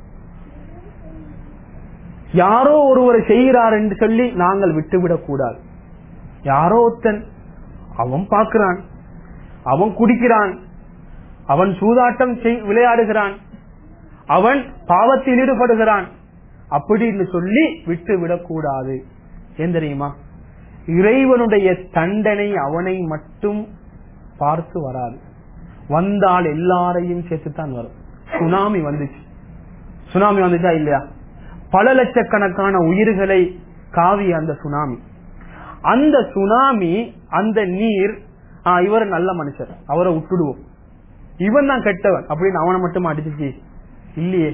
யாரோ ஒருவர் செய்கிறார் என்று சொல்லி நாங்கள் விட்டுவிடக் கூடாது. யாரோ ஒருத்தன் அவன் பார்க்கிறான், அவன் குடிக்கிறான், அவன் சூதாட்டம் விளையாடுகிறான், அவன் பாவத்தில் ஈடுபடுகிறான் அப்படின்னு சொல்லி விட்டு விடக்கூடாது. ஏன் தெரியுமா? இறைவனுடைய தண்டனை அவனை மட்டும் பார்த்து வராது, வந்தால் எல்லாரையும் சேர்த்துத்தான் வரும். சுனாமி வந்துச்சு, சுனாமி வந்துச்சா இல்லையா? பல லட்சக்கணக்கான உயிர்களை காவிய அந்த சுனாமி. அந்த சுனாமி, அந்த நீர், இவர் நல்ல மனுஷர், அவரை விட்டுடுவோம், இவன் தான் கெட்டவன் அப்படின்னு அவனை மட்டும் அடிச்சிச்சு இல்லையே.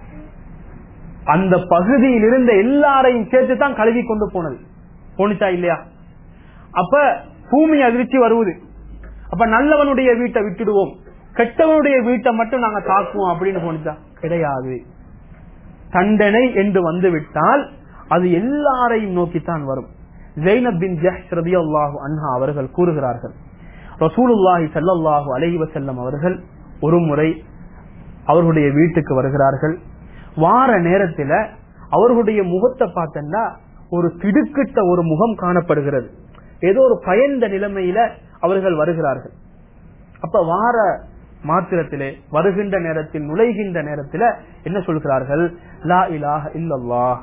அந்த பகுதியில் இருந்த எல்லாரையும் சேர்த்து தான் கழுவி கொண்டு போனது. போனிச்சா இல்லையா? அப்ப பூமி அதிர்ச்சி வருவது. அப்ப நல்லவனுடைய வீட்டை விட்டுடுவோம், கெட்டவனுடைய வீட்டை மட்டும் நாங்க தாக்குவோம் அப்படின்னு போனிச்சா? கிடையாது. தண்டனை என்று வந்து விட்டால் அது எல்லாரையும் நோக்கித்தான் வரும். ஜைனப் பின் ஜஹ்ஷ் ரலியல்லாஹு அன்ஹா அவர்கள் கூறுகிறார்கள், ரசூலுல்லாஹி ஸல்லல்லாஹு அலைஹி வஸல்லம் அவர்கள் ஒரு முறை அவர்களுடைய வீட்டுக்கு வருகிறார்கள். வார நேரத்துல அவர்களுடைய முகத்தை பார்த்தா ஒரு திடுக்கிட்ட ஒரு முகம் காணப்படுகிறது. ஏதோ ஒரு பயந்த நிலைமையில அவர்கள் வருகிறார்கள். அப்ப வார மாத்திரத்திலே வருகின்ற நேரத்தில், நுழைகின்ற நேரத்தில் என்ன சொல்கிறார்கள்? லா இலாஹ இல்லல்லாஹ்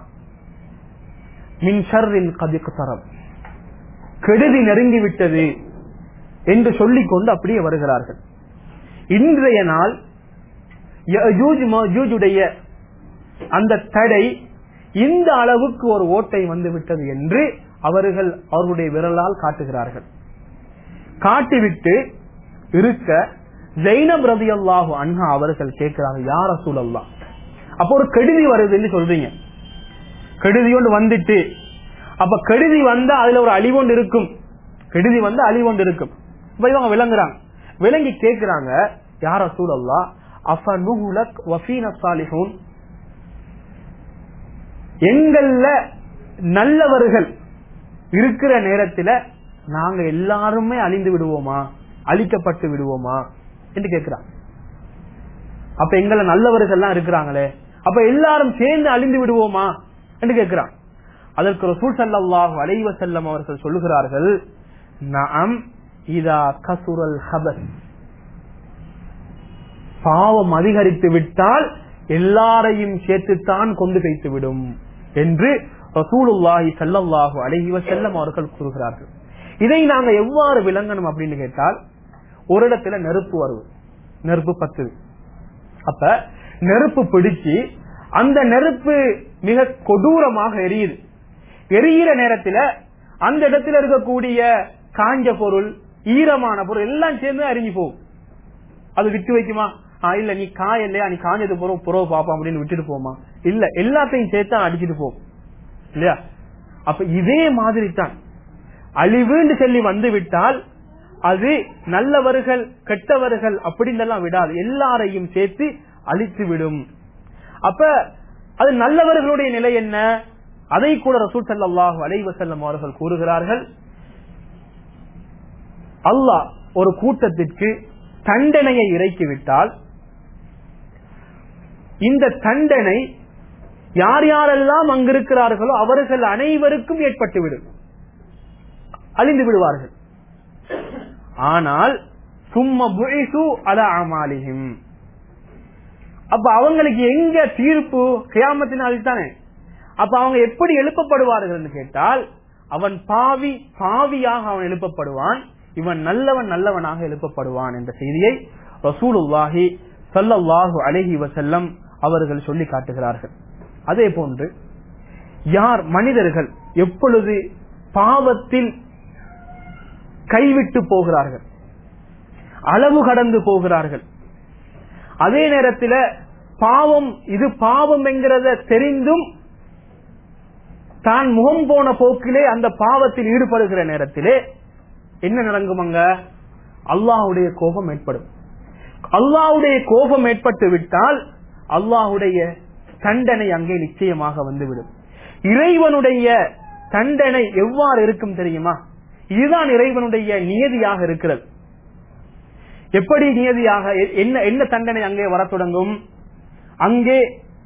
மின் ஷர்ரின் கத் இக்தரப், கெடுதி நெருங்கிவிட்டது என்று சொல்லிக் கொண்டு அப்படியே வருகிறார்கள். இன்றைய நாள் யஜூஜ் மஜூஜுடைய அந்த தடை இந்த அளவுக்கு ஒரு ஓட்டை வந்து விட்டது என்று அவர்கள் அவர்களுடைய விரலால் காட்டுகிறார்கள். காட்டிவிட்டு இருக்க ஜைனப் ரலியல்லாஹு அன்ஹா அவர்கள் கேட்கிறார்கள், யா ரசூலல்லாஹ், அப்ப ஒரு கெடுதி வருதுன்னு சொல்றீங்க, கெடுதி ஒன்று வந்துட்டு, அப்ப கெடுதி வந்தா அதுல ஒரு அழிவொண்டு இருக்கும், கெடுதி வந்தா அழிவொண்டு இருக்கும். இப்ப இவங்க விளங்குறாங்க, விளங்கி கேட்கிறாங்க, யா ரசூலல்லாஹ் அஃபனுஹுலக் வஃபீனா ஸாலிஹூன், எங்கள்ல நல்லவர்கள் இருக்கிற நேரத்துல நாங்க எல்லாருமே அழிந்து விடுவோமா, அழிக்கப்பட்டு விடுவோமா என்று கேட்கிறான். அப்ப எங்களை நல்லவர்கள் எல்லாம் இருக்கிறாங்களே, அப்ப எல்லாரும் சேர்ந்து அழிந்து விடுவோமா என்று கேட்கிறான். அதற்கு ரசூல் ஸல்லல்லாஹு அலைஹி வஸல்லம் அவர்கள் சொல்லுகிறார்கள், நஅம் இதா கசுரல் ஹபஸ், பாவம் அதிகரித்து விட்டால் எல்லாரையும் சேர்த்துத்தான் கொண்டு வைத்து விடும் என்று ரசூலுல்லாஹி ஸல்லல்லாஹு அலைஹி வஸல்லம் அவர்கள் கூறுகிறார்கள். இதை நாங்க எவ்வாறு விளங்கணும் அப்படின்னு கேட்டால், ஒரு இடத்துல நெருப்பு வருவது, நெருப்பு பத்து, அப்ப நெருப்பு பிடிச்சு அந்த நெருப்பு மிக கொடூரமாக எரியுது. எரியிற நேரத்துல அந்த இடத்துல இருக்கக்கூடிய காஞ்ச பொருள், ஈரமான பொருள் எல்லாம் சேர்ந்து அரிஞ்சு போகும். அது விட்டு வைக்குமா? இல்ல, நீ காய இல்லையா, நீ காஞ்சது போறோம் புறவு பாப்பா அப்படின்னு விட்டுட்டு போமா? இல்ல, எல்லாத்தையும் சேர்த்தா அடிச்சுட்டு போகும் இல்லையா? அப்ப இதே மாதிரி தான் அழிவுன்னு சொல்லி வந்து விட்டால் அது நல்லவர்கள் கெட்டவர்கள் அப்படின்னு விடாது, எல்லாரையும் சேர்த்து அழித்து விடும். அப்ப அது நல்லவர்களுடைய நிலை என்ன? அதை கூட ரசூல் ஸல்லல்லாஹு அலைஹி வஸல்லம் அவர்கள் கூறுகிறார்கள், அல்லாஹ் ஒரு கூட்டத்திற்கு தண்டனையை இறக்கிவிட்டால் இந்த தண்டனை யார் யாரெல்லாம் அங்கிருக்கிறார்களோ அவர்கள் அனைவருக்கும் ஏற்பட்டுவிடும், அழிந்து விடுவார்கள். ஆனால் சும்ம புஇஸு அலா அமாலிஹிம், அப்ப அவங்களுக்கு எங்க தீர்ப்பு? கியாமத்தினால் தானே. அப்ப அவங்க எப்படி எழுப்பப்படுவார்கள் கேட்டால், அவன் பாவி பாவியாக அவன் எழுப்பப்படுவான், இவன் நல்லவன் நல்லவனாக எழுப்பப்படுவான் என்ற செய்தியை ரசூலுல்லாஹி ஸல்லல்லாஹு அலைஹி வஸல்லம் அவர்கள் சொல்லி காட்டுகிறார்கள். அதே போன்று யார் மனிதர்கள் எப்பொழுது பாவத்தில் கைவிட்டு போகிறார்கள், அளவு கடந்து போகிறார்கள், அதே நேரத்தில் பாவம் இது பாவம் என்கிறத தெரிந்தும் தான் முகம் போன போக்கிலே அந்த பாவத்தில் ஈடுபடுகிற நேரத்திலே என்ன நடக்குமாங்க? அல்லாஹ்வுடைய கோபம் ஏற்படும். அல்லாஹ்வுடைய கோபம் ஏற்பட்டு விட்டால் அல்லாஹ்வுடைய தண்டனை அங்கே நிச்சயமாக வந்துவிடும். இறைவனுடைய தண்டனை எவ்வாறு இருக்கும் தெரியுமா? இதுதான் இறைவனுடைய நியதியாக இருக்கிறது. எப்படி நியதியாக என்ன என்ன தண்டனை அங்கே வர தொடங்கும்? அங்கே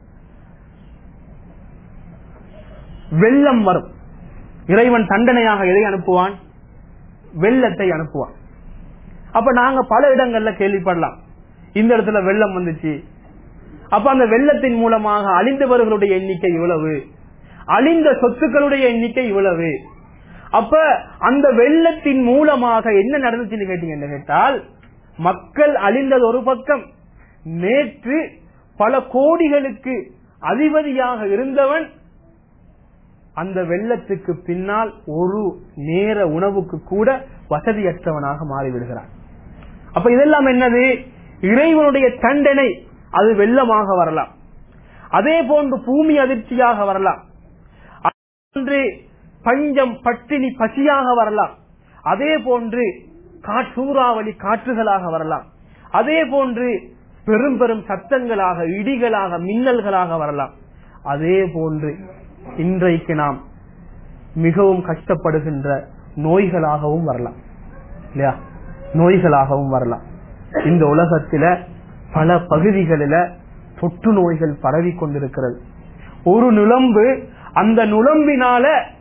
வெள்ளம் வரும். இறைவன் தண்டனையாக எதை அனுப்புவான்? வெள்ளத்தை அனுப்புவான். அப்ப நாங்க பல இடங்கள்ல கேள்விப்படலாம், இந்த இடத்துல வெள்ளம் வந்துச்சு, அப்ப அந்த வெள்ளத்தின் மூலமாக அழிந்தவர்களுடைய எண்ணிக்கை இவ்வளவு, அழிந்த சொத்துக்களுடைய எண்ணிக்கை இவ்வளவு. அப்ப அந்த வெள்ளத்தின் மூலமாக என்ன நடந்துச்சுன்னு கேட்டீங்கன்னு கேட்டால், மக்கள் அழிந்தது ஒரு பக்கம், நேற்று பல கோடிகளுக்கு அதிபதியாக இருந்தவன் அந்த வெள்ளத்துக்கு பின்னால் ஒரு நேர உணவுக்கு கூட வசதியற்றவனாக மாறிவிடுகிறான். அப்ப இதெல்லாம் என்னது? இறைவனுடைய தண்டனை. அது வெள்ளமாக வரலாம், அதே போன்று பூமி அதிர்ச்சியாக வரலாம், பஞ்சம் பட்டினி பசியாக வரலாம், அதே போன்று சூறாவளி காற்றுகளாக வரலாம், அதே போன்று பெரும் பெரும் சத்தங்களாக, இடிகளாக, மின்னல்களாக வரலாம். அதே போன்று இன்றைக்கு நாம் மிகவும் கஷ்டப்படுகின்ற நோய்களாகவும் வரலாம் இல்லையா? நோய்களாகவும் வரலாம். இந்த உலகத்தில பல பகுதிகளில தொற்று நோய்கள் பரவி கொண்டிருக்கிறது. ஒரு நுளம்பு, அந்த நுளம்பினால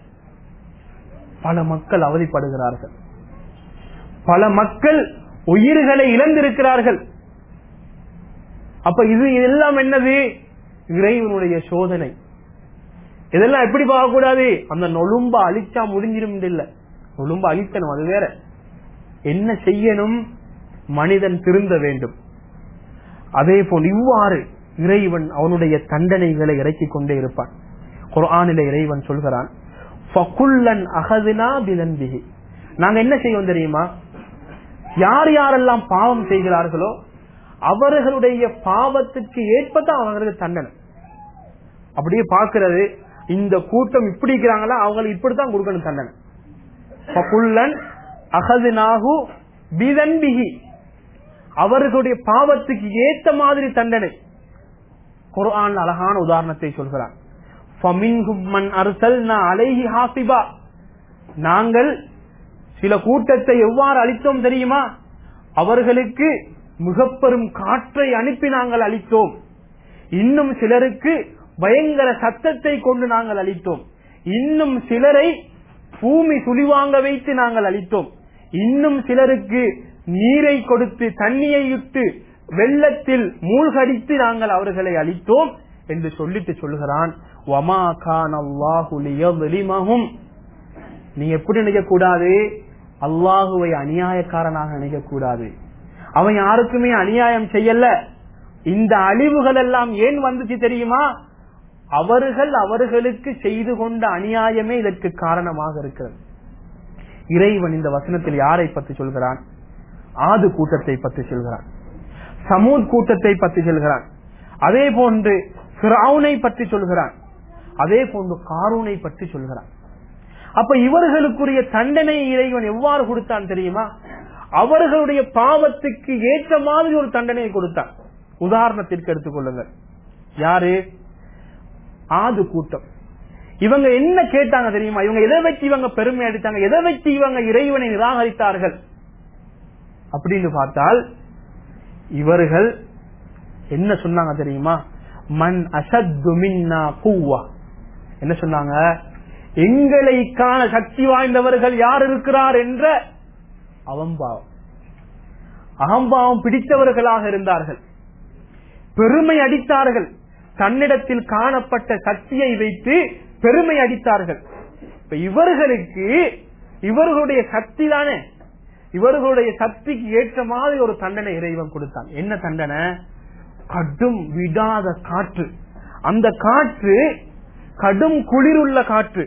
பல மக்கள் அவதிப்படுகிறார்கள், பல மக்கள் உயிர்களை இழந்திருக்கிறார்கள். அப்ப இது இதெல்லாம் என்னது? இறைவனுடைய சோதனை. இதெல்லாம் எப்படி பார்க்க கூடாது? அந்த நொழும்ப அழிச்சா முடிஞ்சிடும் இல்ல, நொழும்ப அழிக்கணும், அது வேற. என்ன செய்யணும்? மனிதன் திருந்த வேண்டும். அதே போல் இவ்வாறு இறைவன் அவனுடைய தண்டனைகளை இறக்கிக் கொண்டே இருப்பான். குர்ஆனிலே இறைவன் சொல்கிறான், நாங்க என்ன செய்வோம் தெரியுமா? யார் யாரெல்லாம் பாவம் செய்கிறார்களோ அவர்களுடைய பாவத்துக்கு ஏற்பதான் அவங்களுக்கு தண்டனை. அப்படியே பார்க்கிறது, இந்த கூட்டம் இப்படி இருக்கிறாங்களா, அவங்க இப்படித்தான் கொடுக்கணும் தண்டனை. அவர்களுடைய பாவத்துக்கு ஏத்த மாதிரி தண்டனை. குர்ஆன் அழகான உதாரணத்தை சொல்கிறான். நாங்கள் சில கூட்டத்தை எவ்வாறு அளித்தோம் தெரியுமா? அவர்களுக்கு மிக பெரும் காற்றை அனுப்பி நாங்கள் அளித்தோம். இன்னும் சிலருக்கு பயங்கர சத்தத்தை கொண்டு நாங்கள் அளித்தோம். இன்னும் சிலரை பூமி சுழிவாங்க வைத்து நாங்கள் அளித்தோம். இன்னும் சிலருக்கு நீரை கொடுத்து தண்ணியை விட்டு வெள்ளத்தில் மூழ்கடித்து நாங்கள் அவர்களை அளித்தோம் என்று சொல்லிட்டு சொல்கிறான். வமா கானல்லாஹு லியظ்லிமஹும். நீ எப்படி நினைக்க கூடாது? அல்லாஹுவை அநியாயக்காரனாக நினைக்க கூடாது. அவன் யாருக்குமே அநியாயம் செய்யல. இந்த அழிவுகள் எல்லாம் ஏன் வந்துச்சு தெரியுமா? அவர்கள் அவர்களுக்கு செய்து கொண்ட அநியாயமே இதற்கு காரணமாக இருக்கிறது. இறைவன் இந்த வசனத்தில் யாரை பற்றி சொல்கிறான்? ஆது கூட்டத்தை பற்றி சொல்கிறான், சமூத் கூட்டத்தை பற்றி சொல்கிறான், அதே போன்று ஃபிரௌனை பற்றி சொல்கிறான், அதே போன்று காரூனை பற்றி சொல்கிறான். அப்ப இவர்களுக்குரிய தண்டனை இறைவன் எவ்வாறு கொடுத்தான் தெரியுமா? அவர்களுடைய பாவத்துக்கு ஏற்ற மாதிரி ஒரு தண்டனையை கொடுத்தான். உதாரணத்திற்கு எடுத்துக்கொள்ளுங்கள். யாரு? ஆது கூட்டம். இவங்க என்ன கேட்டாங்க தெரியுமா? இவங்க எதை வச்சு இவங்க பெருமை அடித்தாங்க, எதை வச்சு இவங்க இறைவனை நிராகரித்தார்கள் அப்படின்னு பார்த்தால், இவர்கள் என்ன சொன்னாங்க தெரியுமா? மன் அஷத்து மின்னா குவ்வா. என்ன சொன்னாங்க? எங்களை காண சக்தி வாய்ந்தவர்கள் யார் இருக்கிறார் என்ற அவம்பாவம், அகம்பாவம் பிடித்தவர்களாக இருந்தார்கள். பெருமை அடித்தார்கள். தன்னிடத்தில் காணப்பட்ட சக்தியை வைத்து பெருமை அடித்தார்கள். இப்ப இவர்களுக்கு இவர்களுடைய சக்தி தானே, இவர்களுடைய சக்திக்கு ஏற்ற மாதிரி ஒரு தண்டனை இறைவன் கொடுத்தான். என்ன தண்டனை? கடும் விடாத காற்று. அந்த காற்று கடும் குளிருள்ள காற்று.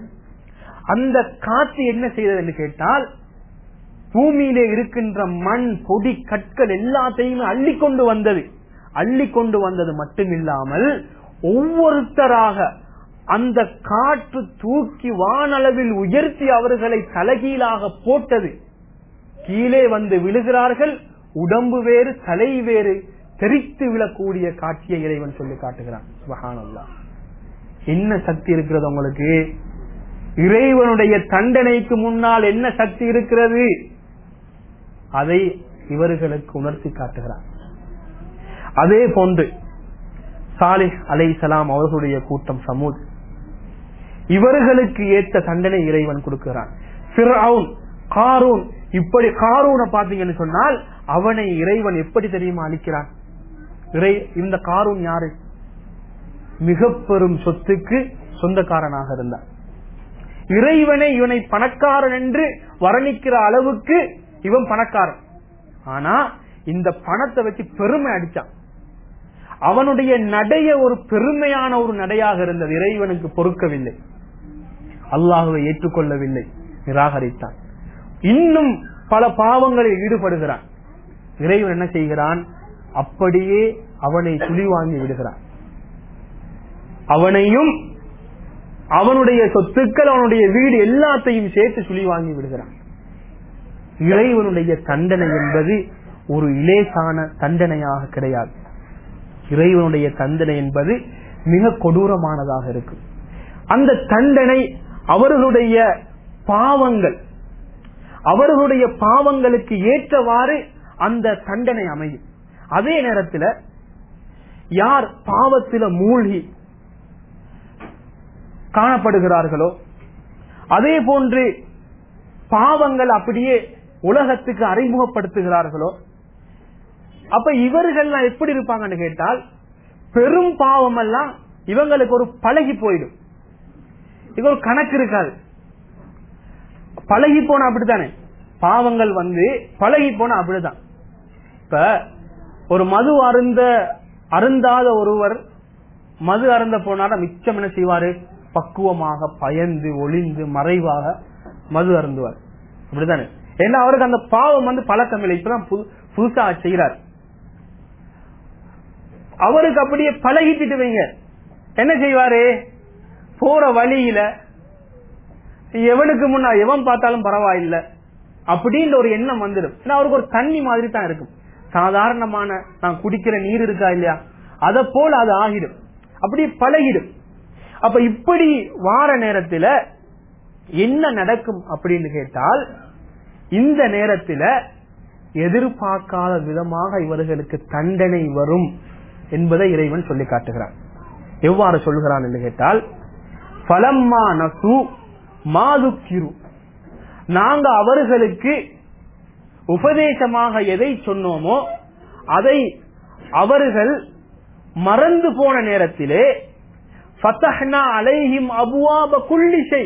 அந்த காற்று என்ன செய்தது என்று கேட்டால், பூமியிலே இருக்கின்ற மண், பொடி, கற்கள் எல்லாத்தையுமே அள்ளி கொண்டு வந்தது. அள்ளி கொண்டு வந்தது மட்டுமில்லாமல் ஒவ்வொருத்தராக அந்த காற்று தூக்கி வானளவில் உயர்த்தி அவர்களை தலைகீழாக போட்டது. கீழே வந்து விழுகிறார்கள். உடம்பு வேறு தலை வேறு தெரித்து விழக்கூடிய காட்சியை இறைவன் சொல்லி காட்டுகிறான். சுப்ஹானல்லாஹ். என்ன சக்தி இருக்கிறது உங்களுக்கு? இறைவனுடைய தண்டனைக்கு முன்னால் என்ன சக்தி இருக்கிறது? அதை இவர்களுக்கு உணர்த்தி காட்டுகிறார். அதே போன்று சாலிஹ் அலைஹிஸ்ஸலாம் அவர்களுடைய கூட்டம் சமூத், இவர்களுக்கு ஏற்ற தண்டனை இறைவன் கொடுக்கிறான். ஃபிர்அவுன், காரூன், இப்படி காரூனை பாத்தீங்கன்னு சொன்னால் அவனை இறைவன் எப்படி தெரியுமா அளிக்கிறான்? இறை இந்த காரூன் யாரு? மிக பெரும் சொத்துக்கு சொந்தக்காரனாக இருந்தார். இறைவனை இவனை பணக்காரன் என்று வர்ணிக்கிற அளவுக்கு இவன் பணக்காரன். ஆனா இந்த பணத்தை வச்சு பெருமை அடிச்சான். அவனுடைய நடைய ஒரு பெருமையான ஒரு நடையாக இருந்தது. இறைவனுக்கு பொறுக்கவில்லை, அல்லாஹ்வை ஏற்றுக்கொள்ளவில்லை, நிராகரித்தான். இன்னும் பல பாவங்களில் ஈடுபடுகிறான். இறைவன் என்ன செய்கிறான்? அப்படியே அவனை சுழி வாங்கி விடுகிறான். அவனையும் அவனுடைய சொத்துக்கள், அவனுடைய வீடு எல்லாத்தையும் சேர்த்து சுழி வாங்கி விடுகிறான். இறைவனுடைய தண்டனை என்பது ஒரு இலேசான தண்டனையாக கிடையாது. இறைவனுடைய தண்டனை என்பது மிக கொடூரமானதாக இருக்கும். அந்த தண்டனை அவர்களுடைய பாவங்கள், அவர்களுடைய பாவங்களுக்கு ஏற்றவாறு அந்த தண்டனை அமையும். அதே நேரத்தில் யார் பாவத்தில மூழ்கி காணப்படுகிறார்களோ, அதே போன்று பாவங்கள் அப்படியே உலகத்துக்கு அறிமுகப்படுத்துகிறார்களோ, அப்ப இவர்கள் எப்படி இருப்பாங்கன்னு கேட்டால், பெரும் பாவம் எல்லாம் இவங்களுக்கு ஒரு பழகி போயிடும். இது ஒரு கணக்கு இருக்காது. பழகி போன அப்படித்தானே, பாவங்கள் வந்து பழகி போன அப்படிதான். இப்ப ஒரு மது அருந்த அருந்தாத ஒருவர் மது அருந்த போனால மிச்சம் என்ன செய்வாரு? பக்குவமாக பயந்து ஒளிந்து மறைவாக மது அருந்துவார். அப்படித்தானே? ஏன்னா அவருக்கு அந்த பாவம் வந்து பழக்கம் இல்லை, இப்பதான் புதுசா செய்யறார். அவருக்கு அப்படியே பழகிட்டு வைங்க, என்ன செய்வாரு? போற வழியில எவனுக்கு முன்னா எவன் பார்த்தாலும் பரவாயில்லை அப்படின்ற ஒரு எண்ணம் வந்துடும். ஏன்னா அவருக்கு ஒரு தண்ணி மாதிரி தான் இருக்கும். சாதாரணமான நான் குடிக்கிற நீர் இருக்கா இல்லையா, அத போல அது ஆகிடும், அப்படியே பழகிடும். அப்ப இப்படி வார நேரத்துல என்ன நடக்கும் அப்படின்னு கேட்டால், இந்த நேரத்துல எதிர்பார்க்காத விதமாக இவர்களுக்கு தண்டனை வரும் என்பதை இறைவன் சொல்லி காட்டுகிறான். எவ்வாறு சொல்கிறான் என்று கேட்டால், ஃபலம்மா நசு மாதுக்கிரு, நாங்க அவர்களுக்கு உபதேசமாக எதை சொன்னோமோ அதை அவர்கள் மறந்து போன நேரத்திலே ஃபதஹ்னா அலைஹிம் அபுவாப குல்லி ஷை.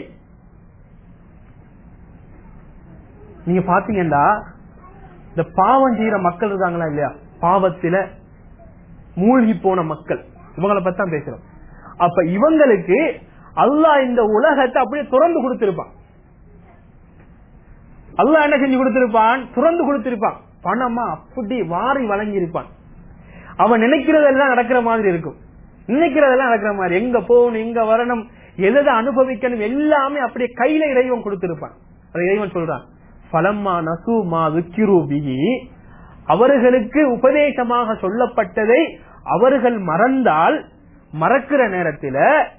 நீங்க பாத்தீங்கன்னா இந்த பாவம் செய்யற மக்கள் இருக்காங்களா இல்லையா, பாவத்தில மூழ்கி போன மக்கள், இவங்களை பத்தி தான் பேசுறோம். அப்ப இவங்களுக்கு அல்லாஹ் இந்த உலகத்தை அப்படியே துறந்து கொடுத்திருப்பான். அல்லாஹ் என்ன செஞ்சு கொடுத்திருப்பான்? துறந்து கொடுத்திருப்பான். பணமா அப்படி வாரி வழங்கி இருப்பான். அவன் நினைக்கிறதெல்லாம் நடக்கிற மாதிரி இருக்கும், நினைக்கிறதெல்லாம் நடக்கிற மாதிரி, எங்க போகணும் எங்க வரணும் எதை அனுபவிக்கணும் எல்லாமே அப்படியே கையில இறைவன் கொடுத்திருப்பான். அதை இறைவன் சொல்றான், ஃபலம்மா நசு மா துக்கிரு பிஹி, அவர்களுக்கு உபதேசமாக சொல்லப்பட்டதை அவர்கள் மறந்தால், மறக்கிற நேரத்தில்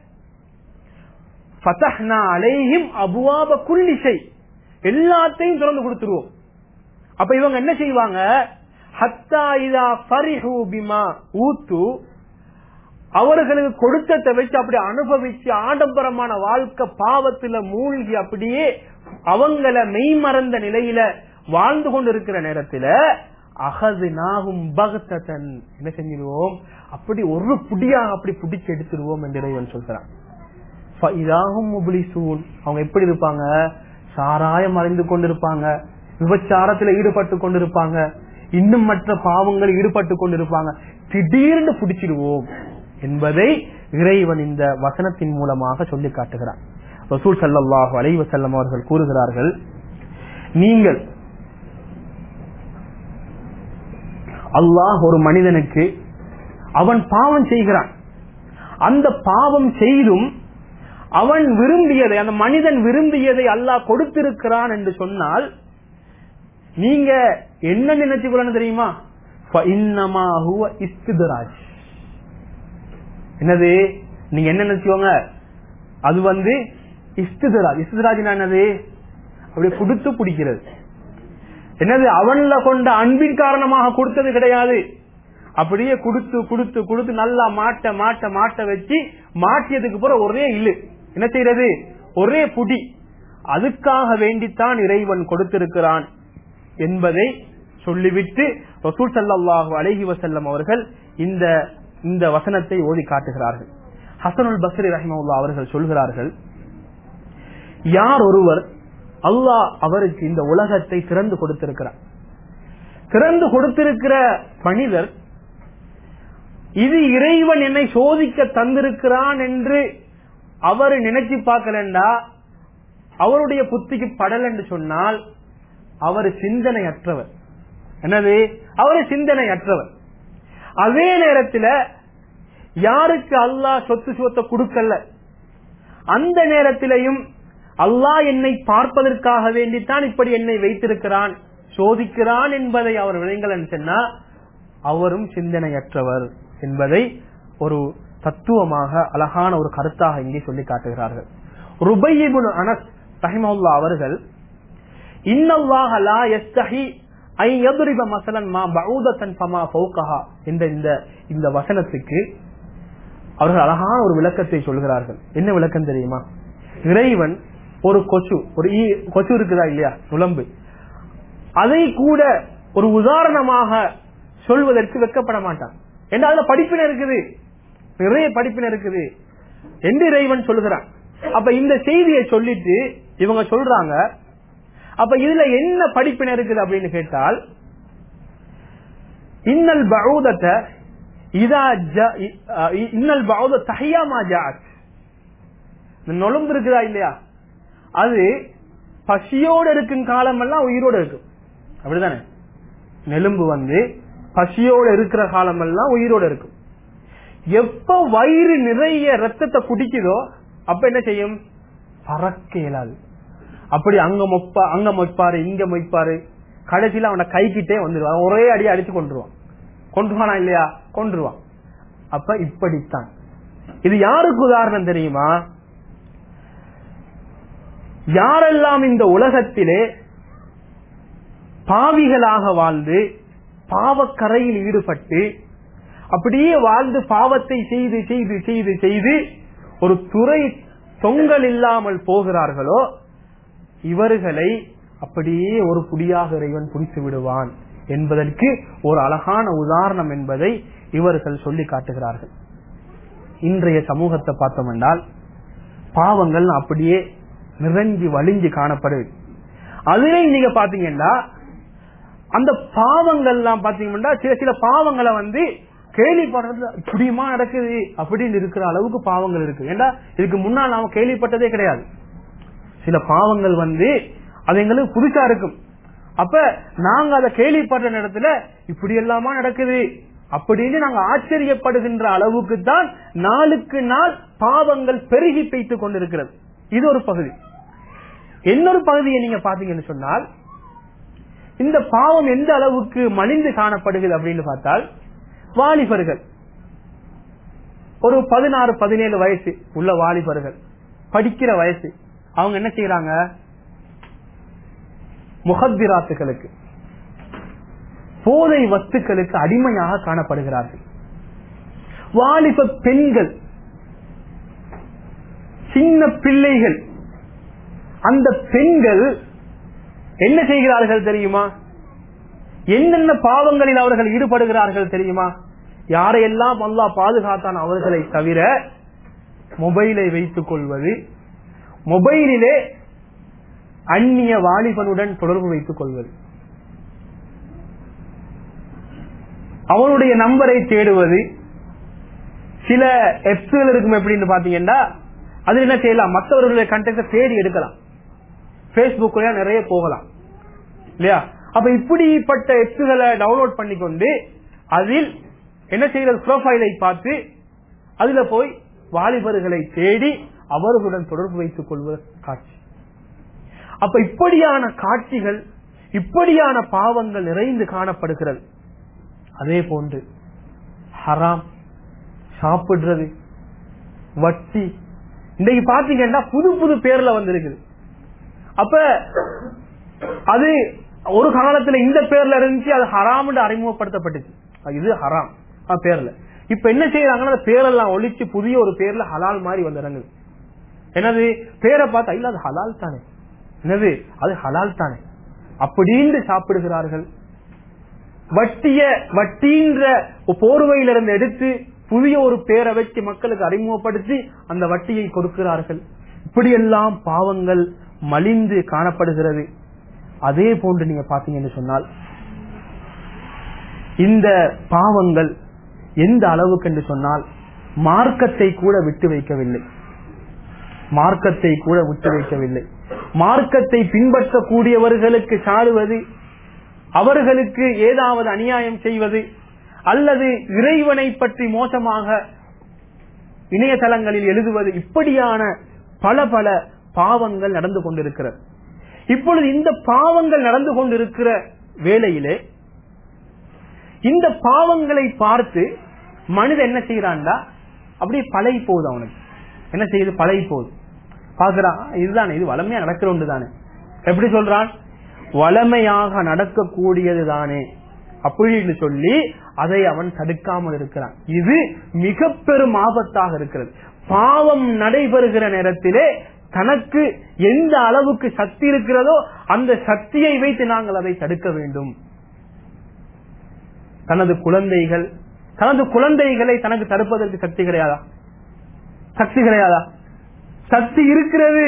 ஃபதஹ்னா அலைஹிம் அபுவாப குல்லி ஷை, எல்லாத்தையும் திறந்து கொடுத்துருவோம். அப்ப இவங்க என்ன செய்வாங்க? ஹத்தா இதா ஃபரிஹு பிமா ஊத்து, அவர்களுக்கு கொடுத்ததை வச்சு அப்படி அனுபவிச்சு ஆடம்பரமான வாழ்க்கை பாவத்துல மூழ்கி அப்படியே அவங்கள மெய்மறந்த நிலையில வாழ்ந்து கொண்டு இருக்கிற நேரத்துல அகதுனாகும் பக்தன், என்ன செஞ்சிருவோம்? அப்படி ஒரு புடியா அப்படி புடிச்சு எடுத்துருவோம் என்று இறைவன் சொல்றான். அவங்க எப்படி இருப்பாங்க? சாராயம் அறிந்து கொண்டிருப்பாங்க, விபச்சாரத்துல ஈடுபட்டு கொண்டிருப்பாங்க, இன்னும் மற்ற பாவங்கள் ஈடுபட்டு கொண்டிருப்பாங்க. திடீர்னு பிடிச்சிடுவோம் என்பதை இறைவன் இந்த வசனத்தின் மூலமாக சொல்லி காட்டுகிறார். ரசூல் ஸல்லல்லாஹு அலைஹி வஸல்லம் அவர்கள் கூறுகிறார்கள், நீங்கள் அல்லாஹ் ஒரு மனிதனுக்கு அவன் பாவம் செய்கிறான், அந்த பாவம் செய்தும் அவன் விரும்பியதை, அந்த மனிதன் விரும்பியதை அல்லாஹ் கொடுத்திருக்கிறான் என்று சொன்னால் நீங்க என்ன நினைச்சுக்கொள்ளணும் தெரியுமா? என்னது நீங்க என்ன நினைச்சுக்கோங்க? அது வந்து இஸ்திதராஜ். இஸ்திதராஜ் என்னது? அப்படியே கொடுத்து பிடிக்கிறது. என்னது? அவன்ல கொண்ட அன்பின் காரணமாக கொடுத்தது கிடையாது. அப்படியே கொடுத்து கொடுத்து கொடுத்து நல்லா மாட்ட மாட்ட மாட்ட வச்சு மாட்டியதுக்கு பிறகு ஒரே இல்லு என்ன செய்யறது? ஒரே புடி. அதுக்காக வேண்டித்தான் இறைவன் கொடுத்திருக்கிறான் என்பதை சொல்லிவிட்டு ரசூல் ஸல்லல்லாஹு அலைஹி வஸல்லம் அவர்கள் இந்த இந்த வசனத்தை ஓதி காட்டுகிறார்கள். ஹஸனுல் பஸ்ரி ரஹிமஹுல்லாஹ் அவர்கள் சொல்கிறார்கள், யார் ஒருவர் அல்லாஹ் அவருக்கு இந்த உலகத்தை திறந்து கொடுத்திருக்கிறார், திறந்து கொடுத்திருக்கிற மனிதர் இது இறைவன் என்னை சோதிக்க தந்திருக்கிறான் என்று அவர் நினைச்சு பார்க்கலண்டா, அவருடைய புத்திக்கு படல் என்று சொன்னால் அவர் சிந்தனையற்றவர். என்னது? அவர் சிந்தனையற்றவர். அதே நேரத்தில் யாருக்கு அல்லாஹ் சொத்து சுவத்தை கொடுக்கல, அந்த நேரத்திலையும் அல்லாஹ் என்னை பார்ப்பதற்காக வேண்டித்தான் இப்படி என்னை வைத்திருக்கிறான், சோதிக்கிறான் என்பதை அவர் விளங்கலன்னு சொன்னா அவரும் சிந்தனையற்றவர் என்பதை ஒரு தத்துவமாக அழகான ஒரு கருத்தாக இங்கே சொல்லி காட்டுகிறார்கள். ருபை இப்னு அனஸ் ரஹிமஹுல்லாஹ் அவர்கள் இன்னல்லாஹ லா யஸ்தஹி ஐ யضرب مثلا ما بعوضة فما فوقها இந்த இந்த வசனத்துக்கு அவர்கள் அழகான ஒரு விளக்கத்தை சொல்கிறார்கள். என்ன விளக்கம் தெரியுமா? இறைவன் ஒரு கொசு, ஒரு கொசு இருக்குதா இல்லையா, நுளம்பு, அதை கூட ஒரு உதாரணமாக சொல்வதற்கு வெட்கப்பட மாட்டான். ஏன்னா அதுல படிப்பினை இருக்குது, நிறைய படிப்பினை இருக்குது என்று இறைவன் சொல்லுகிறான். அப்ப இந்த செய்தியை சொல்லிட்டு இவங்க சொல்றாங்க, அப்ப இதுல என்ன படிப்பினை இருக்குது அப்படின்னு கேட்டால், இன்னல் பஊதத இதா இன்னல் பஊத தஹியாமா ஜாத், நொலும்பு இருக்குதா இல்லையா, அது பசியோடு இருக்கும் காலம் எல்லாம் உயிரோடு இருக்கும். அப்படிதானே? நெலும்பு வந்து பசியோடு இருக்கிற காலம் எல்லாம் உயிரோடு இருக்கும். எப்ப வயிறு நிறைய ரத்தத்தை குடிக்குதோ அப்ப என்ன செய்யும்? பறக்க இயலாது. அப்படி அங்க மொப்பா அங்க மொய்ப்பாரு, இங்க மொய்ப்பாரு, கடைசியில அவனை கைக்கிட்டே வந்துருவான், ஒரே அடி அடிச்சு கொண்டுருவான். கொண்டுவானா இல்லையா? கொண்டுருவான். அப்ப இப்படித்தான். இது யாருக்கு உதாரணம் தெரியுமா? யாரெல்லாம் இந்த உலகத்திலே பாவிகளாக வாழ்ந்து பாவக்கரையில் ஈடுபட்டு அப்படியே வாழ்ந்து பாவத்தை செய்து செய்து செய்து செய்து ஒரு துறை தொங்கல் இல்லாமல் போகிறார்களோ இவர்களை அப்படியே ஒரு புடியாக இறைவன் பிடித்து விடுவான் என்பதற்கு ஒரு அழகான உதாரணம் என்பதை இவர்கள் சொல்லி காட்டுகிறார்கள். இன்றைய சமூகத்தை பார்த்தோம் என்றால் பாவங்கள் அப்படியே நிறைஞ்சி வலிஞ்சு காணப்படுது. அதுவே நீங்க பாத்தீங்கன்னா அந்த பாவங்கள் எல்லாம் பாத்தீங்கன்னா சில சில பாவங்களை வந்து கேள்விப்படுறது இப்படியுமா நடக்குது அப்படின்னு இருக்கிற அளவுக்கு பாவங்கள் இருக்கு. ஏன்னா இதுக்கு முன்னால் நாம கேள்விப்பட்டதே கிடையாது. சில பாவங்கள் வந்து அது எங்களுக்கு புதுசா இருக்கும். அப்ப நாங்க அதை கேள்விப்படுற நேரத்துல இப்படி எல்லாமா நடக்குது அப்படின்னு நாங்க ஆச்சரியப்படுகின்ற அளவுக்கு தான் நாளுக்கு நாள் பாவங்கள் பெருகி பெய்த்துக் கொண்டிருக்கிறது. இது ஒரு பகுதி. இன்னொரு பகுதியை நீங்க பாத்தீங்கன்னு சொன்னால் இந்த பாவம் எந்த அளவுக்கு மலிந்து காணப்படுகிறது அப்படின்னு பார்த்தால், வாலிபர்கள் ஒரு பதினாறு பதினேழு வயசு உள்ள வாலிபர்கள் படிக்கிற வயசு, அவங்க என்ன செய்யறாங்க? முகத்திராத்துகளுக்கு, போதை வஸ்துக்களுக்கு அடிமையாக காணப்படுகிறார்கள். வாலிப பெண்கள், சின்ன பிள்ளைகள், அந்த பெண்கள் என்ன செய்கிறார்கள் தெரியுமா? என்னென்ன பாவங்களில் அவர்கள் ஈடுபடுகிறார்கள் தெரியுமா? யாரையெல்லாம் அல்லாஹ் பாதுகாத்தான் அவர்களை தவிர மொபைலை வைத்துக் கொள்வது, மொபைலிலே அந்நிய வாலிபனுடன் தொடர்பு வைத்துக் கொள்வது, அவனுடைய நம்பரை தேடுவது. சில எப்ஸ்கள் இருக்கும் எப்படின்னு பாத்தீங்கன்னா, அது என்ன செய்யலாம்? மற்றவர்களுடைய கண்டெக்ட தேடி எடுக்கலாம், பேஸ்புக்ல நிறைய போகலாம் இல்லையா? அப்ப இப்படிப்பட்ட எப்ஸ்களை டவுன்லோட் பண்ணிக்கொண்டு அதில் என்ன செய்யறது? ப்ரொஃபைலை பார்த்து அதுல போய் வாலிபர்களை தேடி அவர்களுடன் தொடர்பு வைத்துக் கொள்வது காட்சி. அப்ப இப்படியான காட்சிகள், இப்படியான பாவங்கள் நிறைந்து காணப்படுகிறது. அதே போன்று ஹராம், சாப்பிடுறது, வட்டி, இன்னைக்கு பாத்தீங்கன்னா புது புது பேர்ல வந்திருக்குது. அப்ப அது ஒரு காலத்துல இந்த பேர்ல இருந்துச்சு, அது ஹராம் அறிமுகப்படுத்தப்பட்டுச்சு. இது ஹராம் பேர்ல. இப்ப என்ன செய்யறாங்கன்னா பேரெல்லாம் ஒழிச்சு புதிய ஒரு பேர்ல ஹலால் மாதிரி வந்துடுறாங்க. என்னது பேரை பார்த்தா இல்ல அது ஹலால் தானே, என்னது அது ஹலால் தானே அப்படின்னு சாப்பிடுகிறார்கள். வட்டிய வட்டின்ற போர்வையிலிருந்து எடுத்து புதிய ஒரு பேரை வச்சு மக்களுக்கு அறிமுகப்படுத்தி அந்த வட்டியை கொடுக்கிறார்கள். இப்படியெல்லாம் பாவங்கள் மலிந்து காணப்படுகிறது. அதே போன்று நீங்க பாத்தீங்கன்னு சொன்னால் இந்த பாவங்கள் எந்த அளவுக்கு என்று சொன்னால் மார்க்கத்தை கூட விட்டு வைக்கவில்லை. மார்க்கத்தை கூட விட்டு வைக்கவில்லை. மார்க்கத்தை பின்பற்றக்கூடியவர்களுக்கு சாடுவது, அவர்களுக்கு ஏதாவது அநியாயம் செய்வது, அல்லது இறைவனை பற்றி மோசமாக இணையதளங்களில் எழுதுவது, இப்படியான பல பல பாவங்கள் நடந்து கொண்டிருக்கிறது. இப்பொழுது இந்த பாவங்கள் நடந்து கொண்டிருக்கிற வேளையிலே இந்த பாவங்களை பார்த்து மனிதன் என்ன செய்யறான்டா, அப்படியே பழகி போகுது. அவனுக்கு என்ன செய்யுது, பழகி போகுது. பாக்குறான், இதுதானே, இது வளமையா நடக்கிற ஒன்று தானே. எப்படி சொல்றான், வளமையாக நடக்கக்கூடியது தானே அப்படின்னு சொல்லி அதை அவன் தடுக்காமல் இருக்கிறான். இது மிக பெரும் ஆபத்தாக இருக்கிறது. பாவம் நடைபெறுகிற நேரத்திலே தனக்கு எந்த அளவுக்கு சக்தி இருக்கிறதோ அந்த சக்தியை வைத்து நாங்கள் அதை தடுக்க வேண்டும். தனது குழந்தைகள் தனது குழந்தைகளை தனக்கு தடுப்பதற்கு சக்தி கிடையாதா? சக்தி கிடையாதா? சக்தி இருக்கிறது.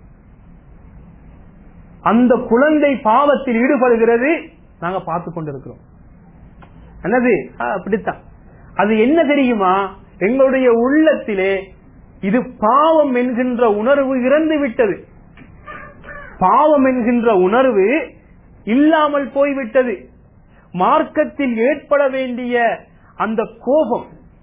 அந்த குழந்தை பாவத்தில் ஈடுபடுகிறது, நாங்க பார்த்து கொண்டிருக்கிறோம். என்னது அப்படித்தான். அது என்ன தெரியுமா, எங்களுடைய உள்ளத்திலே இது பாவம் என்கின்ற உணர்வு இறந்து விட்டது. பாவம் என்கின்ற உணர்வு இல்லாமல் போய்விட்டது. மார்க்கத்தில் ஏற்பட வேண்டிய அந்த கோபம்,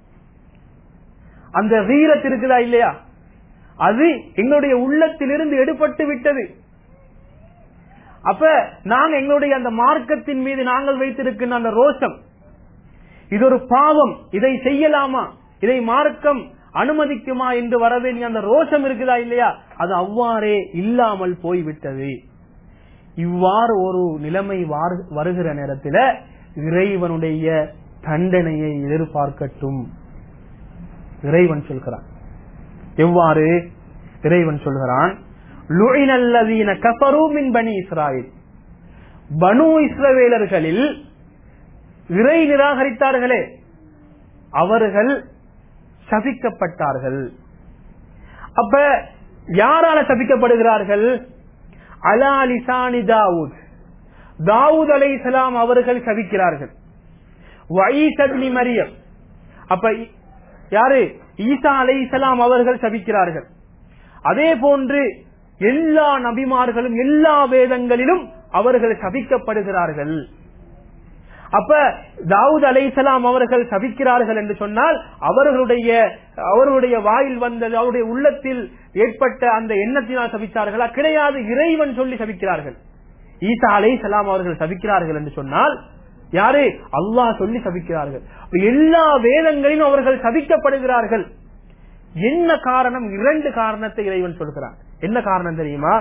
அந்த வீரத் இருக்குதா இல்லையா, அது எங்களுடைய உள்ளத்திலிருந்து எடுபட்டு விட்டது. அப்ப நாங்க எங்களுடைய அந்த மார்க்கத்தின் மீது நாங்கள் வைத்திருக்கின்ற அந்த ரோஷம், இது ஒரு பாவம், இதை செய்யலாமா, இதை மார்க்கம் அனுமதிக்குமா என்று வர வேண்டிய அந்த ரோஷம் இருக்குதா இல்லையா, அது அவ்வாறே இல்லாமல் போய்விட்டது. இவ்வாறு ஒரு நிலைமை வருகிற நேரத்தில் இறைவனுடைய தண்டனையை எதிர்பார்க்கட்டும். இறைவன் சொல்கிறான். எவ்வாறு இறைவன் சொல்கிறான், லுஇனல்லதீன கஃபரூ மின் பனி இஸ்ராயீல், பனு இஸ்ரவேலர்களில் இறை நிராகரித்தார்களே அவர்கள் சபிக்கப்பட்டார்கள். அப்ப யாரால சபிக்கப்படுகிறார்கள்? அலா லிசானி தாவூத், தாவூத் அலைஹிஸ்ஸலாம் அவர்கள் சபிக்கிறார்கள். வஈஸா இப்னு மரியம், அப்ப யாரு, ஈசா அலைஹிஸ்ஸலாம் அவர்கள் சபிக்கிறார்கள். அதே போன்று எல்லா நபிமார்களும் எல்லா வேதங்களிலும் அவர்கள் சபிக்கப்படுகிறார்கள். அப்ப தாவூத் அலைஹிஸ்ஸலாம் அவர்கள் சபிக்கிறார்கள் என்று சொன்னால் அவர்களுடைய அவர்களுடைய வாயில் வந்தது, அவருடைய உள்ளத்தில் ஏற்பட்ட அந்த எண்ணத்தினால் சபித்தார்களா? கிடையாது, இறைவன் சொல்லி சபிக்கிறார்கள். ஈசா அலைஹிஸ்ஸலாம் அவர்கள் சபிக்கிறார்கள் என்று சொன்னால் யாரு, அல்லாஹ் சொல்லி சபிக்கிறார்கள். எல்லா வேதங்களிலும் அவர்கள் சபிக்கப்படுகிறார்கள். என்ன காரணம்? இரண்டு காரணத்தை இறைவன் சொல்கிறான். என்ன காரணம் தெரியுமா?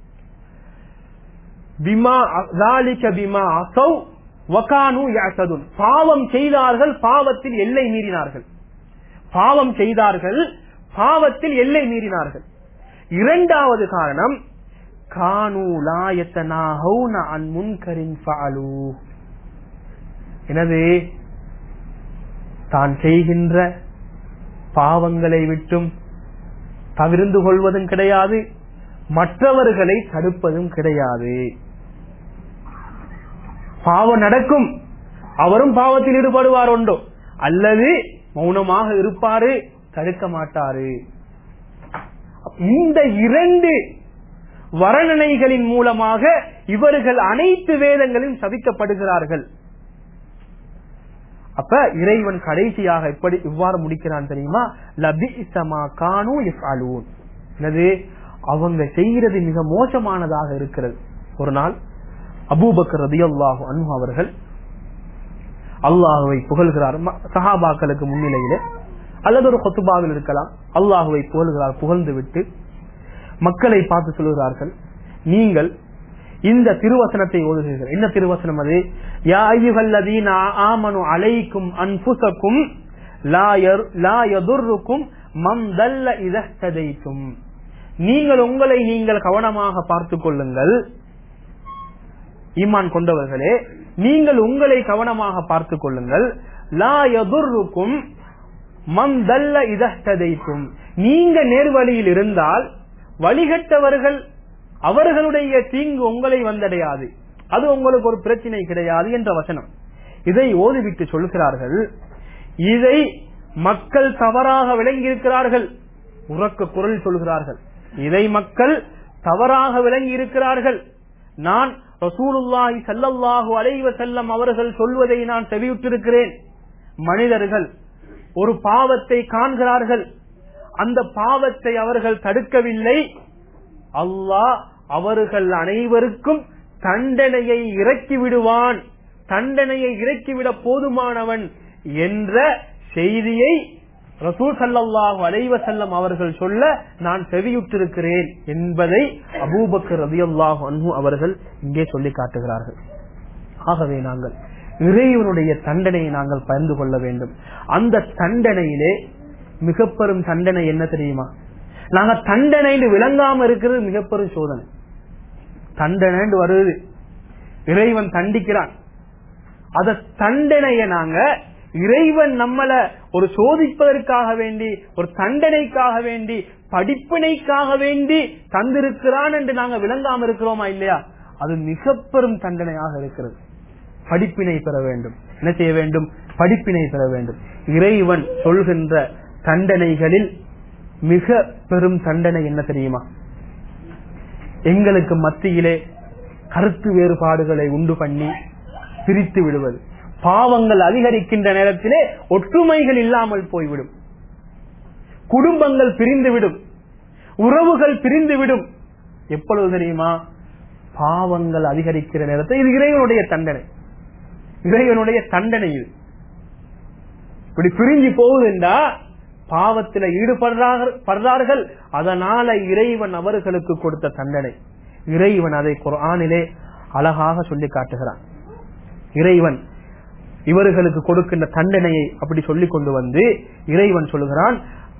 பிமா ذلك بما عصوا وكانوا يعتدون, பாவம் செய்தார்கள், பாவத்தில் எல்லை மீறினார்கள். பாவம் செய்தார்கள், பாவத்தில் எல்லை மீறினார்கள். இரண்டாவது காரணம், கானூ லா யத்தனாஹூன அன் முன்கரின் ஃபஅலூ, எனவே தான் செய்கின்ற பாவங்களை விட்டும் தவிர்ந்து கொள்வதும் கிடையாது, மற்றவர்களை தடுப்பதும் கிடையாது. பாவம் நடக்கும், அவரும் பாவத்தில் ஈடுபடுவார் உண்டோ, அல்லது மௌனமாக இருப்பாரு, தடுக்க மாட்டாரு. இந்த இரண்டு வர்ணனைகளின் மூலமாக இவர்கள் அனைத்து வேதங்களிலும் சபிக்கப்படுகிறார்கள். அப்ப இறைவன் கடைசியாக எப்படி இவ்வாறு முடிக்கிறான் தெரியுமா? லபிஸமா கானூ யஃஅலூன், என்னது அவங்க செய்கிறது மிக மோசமானதாக இருக்கிறது. ஒரு நாள் அபூபக்கர் ரலியல்லாஹு அன்ஹு அவர்கள் அல்லாஹ்வை புகழ்கிறார் சஹாபாக்களுக்கு முன்னிலையிலே. அல்லது ஒரு ஹுத்பாவில் இருக்கலாம். அல்லாஹுவை புகழ்கிறார், புகழ்ந்து விட்டு மக்களை பார்த்து சொல்கிறார்கள், நீங்கள் இந்த திருவசனத்தை ஓதுகிறீர்கள். என்ன திருவசனம் அது? யா அய்யுஹல்லதீன ஆமனு அலைக்கும் அன்ஃபுஸக்கும் லா யதுர்ருக்கும் மன் தல்ல இதா ஹதைதும். நீங்கள் உங்களை நீங்கள் கவனமாக பார்த்துக் கொள்ளுங்கள். ஈமான் கொண்டவர்களே, நீங்கள் உங்களை கவனமாக பார்த்துக் கொள்ளுங்கள். லா யதுர்ருக்கும் மன் தல்ல இதா ஹதைதும். நீங்க நேர்வழியில் இருந்தால் வழிகட்டவர்கள் அவர்களுடைய தீங்கு உங்களை வந்தடையாது, அது உங்களுக்கு ஒரு பிரச்சனை கிடையாது என்ற வசனம். இதை ஓதிவிட்டு சொல்கிறார்கள், இதை மக்கள் தவறாக விளங்கி இருக்கிறார்கள். உறக்க குரல் சொல்கிறார்கள், இதை மக்கள் தவறாக விளங்கி இருக்கிறார்கள். நான் ரசூலுல்லாஹி ஸல்லல்லாஹு அலைஹி வஸல்லம் அவர்கள் சொல்வதை நான் செவியுற்றிருக்கிறேன். மனிதர்கள் ஒரு பாவத்தை காண்கிறார்கள், அந்த பாவத்தை அவர்கள் தடுக்கவில்லை, அல்லாஹ் அவர்கள் அனைவருக்கும் தண்டனையை இறக்கி விடுவான், தண்டனையை இறக்கிவிட போதுமானவன் என்ற செய்தியை ரசூல் ஸல்லல்லாஹு அலைஹி வஸல்லம் அவர்கள் சொல்ல நான் செவியுற்றிருக்கிறேன் என்பதை அபூபக்கர் ரலியல்லாஹு அன்ஹு அவர்கள் இங்கே சொல்லி காட்டுகிறார்கள். ஆகவே நாங்கள் இறைவனுடைய தண்டனையை நாங்கள் பகிர்ந்து கொள்ள வேண்டும். அந்த தண்டனையிலே மிக பெரும் தண்டனை என்ன தெரியுமா? நாங்க தண்டனை விளங்காம இருக்கிறது மிக பெரும் சோதனை. தண்டனை வருது, இறைவன் தண்டிக்கிறான். அத தண்டனைய நாங்க இறைவன் நம்மள ஒரு சோதிப்பதற்காக வேண்டி, ஒரு தண்டனைக்காக வேண்டி, படிப்பினைக்காக வேண்டி தந்திருக்கிறான் என்று நாங்க விளங்காம இருக்கிறோமா இல்லையா? அது மிக பெரும் தண்டனையாக இருக்கிறது. படிப்பினை பெற வேண்டும். என்ன செய்ய வேண்டும்? படிப்பினை பெற வேண்டும். இறைவன் சொல்கின்ற தண்டனைகளில் மிக பெரும் தண்டனை என்ன தெரியுமா? எங்களுக்கு மத்தியிலே கருத்து வேறுபாடுகளை உண்டு பண்ணி பிரித்து விடுவது. பாவங்கள் அதிகரிக்கின்ற நேரத்திலே ஒற்றுமைகள் இல்லாமல் போய்விடும், குடும்பங்கள் பிரிந்துவிடும், உறவுகள் பிரிந்துவிடும். எப்பொழுது தெரியுமா? பாவங்கள் அதிகரிக்கிற நேரத்தில். இது இறைவனுடைய தண்டனை, இறைவனுடைய தண்டனை. இது இப்படி பிரிஞ்சு போகுதுண்டா பாவத்தில் ஈடுபடுறார்கள், அதனால இறைவன் அவர்களுக்கு கொடுத்த தண்டனை. இறைவன் அதை குர்ஆனிலே அழகாக சொல்லி காட்டுகிறான். இறைவன் இவர்களுக்கு கொடுக்கின்ற தண்டனையை அப்படி சொல்லிக் கொண்டு வந்து இறைவன் சொல்லுகிறான்,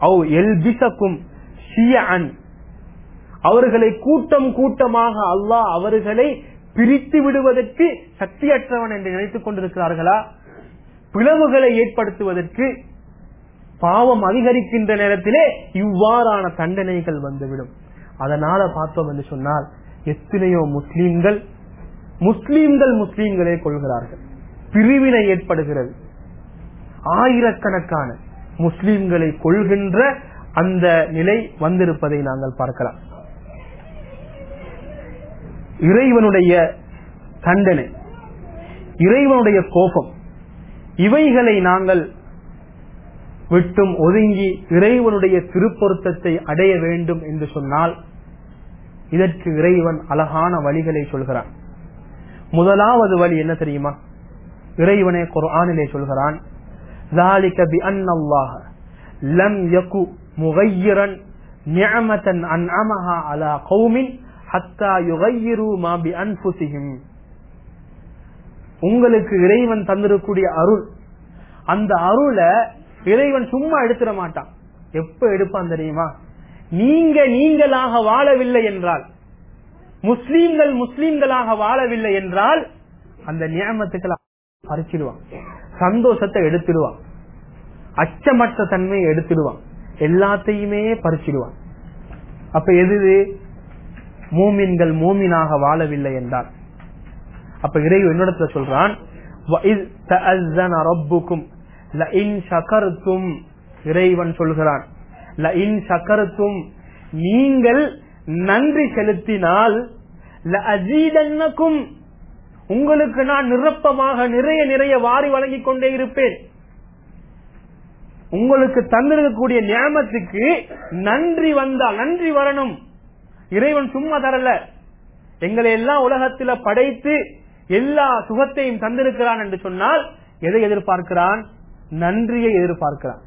அவர்களை கூட்டம் கூட்டமாக அல்லாஹ் அவர்களை பிரித்து விடுவதற்கு சக்தியற்றவன் என்று நினைத்துக் கொண்டிருக்கிறார்களா? பிளவுகளை ஏற்படுத்துவதற்கு பாவம் அதிகரிக்கின்ற நேரத்திலே இவ்வாறான தண்டனைகள் வந்துவிடும். அதனால பார்த்தோம் என்று சொன்னால் எத்தனையோ முஸ்லீம்கள் முஸ்லீம்கள் முஸ்லீம்களே கொள்கிறார்கள், பிரிவினை ஏற்படுகிறது. ஆயிரக்கணக்கான முஸ்லீம்களை கொள்கின்ற அந்த நிலை வந்திருப்பதை நாங்கள் பார்க்கலாம். இறைவனுடைய தண்டனை, இறைவனுடைய கோபம், இவைகளை நாங்கள் விட்டும் ஒதுங்கி இறைவனுடைய திருப்பொருத்தத்தை அடைய வேண்டும் என்று சொன்னால் இதற்கு இறைவன் அழகான வழிகளை சொல்கிறான். முதலாவது வழி என்ன தெரியுமா? இறைவனே குர்ஆனிலே சொல்கிறான், ذَلِكَ بِأَنَّ اللَّهَ لَمْ يَكُ مُغَيِّرًا نِعْمَةً أَنْعَمَهَا عَلَى قَوْمٍ حَتَّى يُغَيِّرُوا مَا بِأَنفُسِهِمْ. உங்களுக்கு இறைவன் தந்திருக்கூடிய அருள், அந்த அருளை இறைவன் சும்மா எடுத்துட மாட்டான். எப்ப எடுப்பான் தெரியுமா? நீங்க நீங்களாக வாழவில்லை என்றால், முஸ்லீம்கள் முஸ்லீம்களாக வாழவில்லை என்றால் அந்த நியமத்துக்களை பறிச்சிடுவான், சந்தோஷத்தை எடுத்துடுவான், அச்சமற்ற தன்மையை எடுத்துடுவான், எல்லாத்தையுமே பறிச்சிடுவான். அப்ப எது? மூமின்கள் மூமினாக வாழவில்லை என்றால். அப்ப இறைவன் என்னிடத்துல சொல்றான், இறைவன் சொல்கிறான், நீங்கள் நன்றி செலுத்தினால் உங்களுக்கு நான் நிரப்பமாக நிறைய நிறைய வாரி வழங்கிக் கொண்டே இருப்பேன். உங்களுக்கு தந்திருக்கக்கூடிய நியமத்துக்கு நன்றி வந்தால், நன்றி வரணும். இறைவன் சும்மா தரல, எங்களை எல்லாம் உலகத்தில படைத்து எல்லா சுகத்தையும் தந்திருக்கிறான் என்று சொன்னால் எதை எதிர்பார்க்கிறான்? நன்றியை எதிர்பார்க்கிறான்.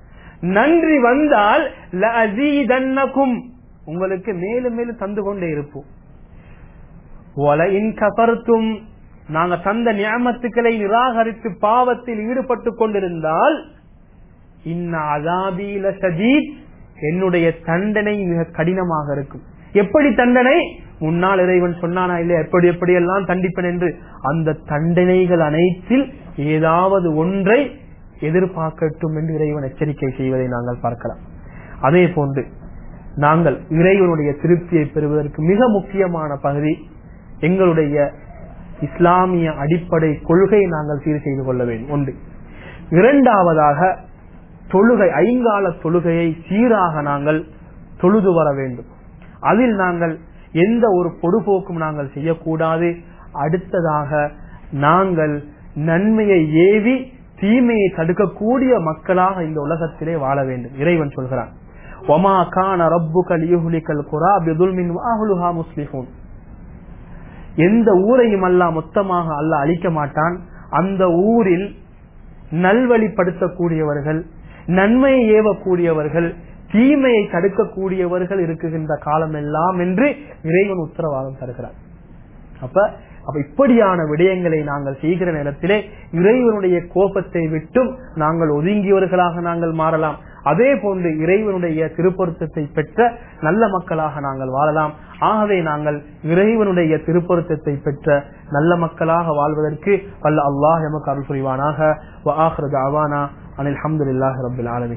நன்றி வந்தால் லஅஸீதன்னகும், உங்களுக்கு மேலும் மேலும் தந்து கொண்டே இருப்போம். வலஇன் கஃபர்தும், நாங்க தந்த நியமத்துக்களை நிராகரித்து பாவத்தில் ஈடுபட்டு கொண்டிருந்தால் இன்ன அஸாபி லஷதீத், என்னுடைய தண்டனை மிக கடினமாக இருக்கும். எப்படி தண்டனை? முன்னால் இறைவன் சொன்னானா இல்ல எப்படி எப்படி எல்லாம் தண்டிப்பேன் என்று, அந்த தண்டனைகள் அனைத்தில் ஏதாவது ஒன்றை எதிர்பார்க்கட்டும் என்று இறைவன் எச்சரிக்கை செய்வதை நாங்கள் பார்க்கலாம். அதே போன்று நாங்கள் இறைவனுடைய திருப்தியை பெறுவதற்கு மிக முக்கியமான பகுதி எங்களுடைய இஸ்லாமிய அடிப்படை கொள்கையை நாங்கள் சீர் செய்து கொள்ள வேண்டும் ஒன்று. இரண்டாவதாக தொழுகை, ஐங்கால தொழுகையை சீராக நாங்கள் தொழுது வர வேண்டும். அதில் நாங்கள் எந்த ஒரு பொடுபோக்கும் நாங்கள் செய்யக்கூடாது. அடுத்ததாக நாங்கள் நன்மையை ஏவி தீமையை தடுக்கக்கூடிய மக்களாக இந்த உலகத்திலே வாழ வேண்டும். இறைவன் சொல்கிறான், வமா கான ரப்புக லியுஹ்லிகல் குரா பிதுல்மின் வஅஹ்லுஹா முஸ்லிஹூன். எந்த ஊரையும் அல்லாஹ் மொத்தமாக அல்லாஹ் அழிக்க மாட்டான். அந்த ஊரில் நல்வழிப்படுத்தக்கூடியவர்கள், நன்மையை ஏவக்கூடியவர்கள், தீமையை தடுக்கக்கூடியவர்கள் இருக்குகின்ற காலம் எல்லாம் என்று இறைவன் உத்தரவாதம் தருகிறார். அப்ப அப்ப இப்படியான விடயங்களை நாங்கள் செய்கிற நேரத்திலே இறைவனுடைய கோபத்தை விட்டும் நாங்கள் ஒதுங்கியவர்களாக நாங்கள் மாறலாம். அதே போன்று இறைவனுடைய திருப்பொருத்தத்தை பெற்ற நல்ல மக்களாக நாங்கள் வாழலாம். ஆகவே நாங்கள் இறைவனுடைய திருப்பொருத்தத்தை பெற்ற நல்ல மக்களாக வாழ்வதற்கு வல்ல அல்லாஹ் எமக்கு அருள் புரிவானாக. வ ஆகிரு தஅவானா அனில் ஹம்துலில்லாஹி ரப்பில் ஆலமீன்.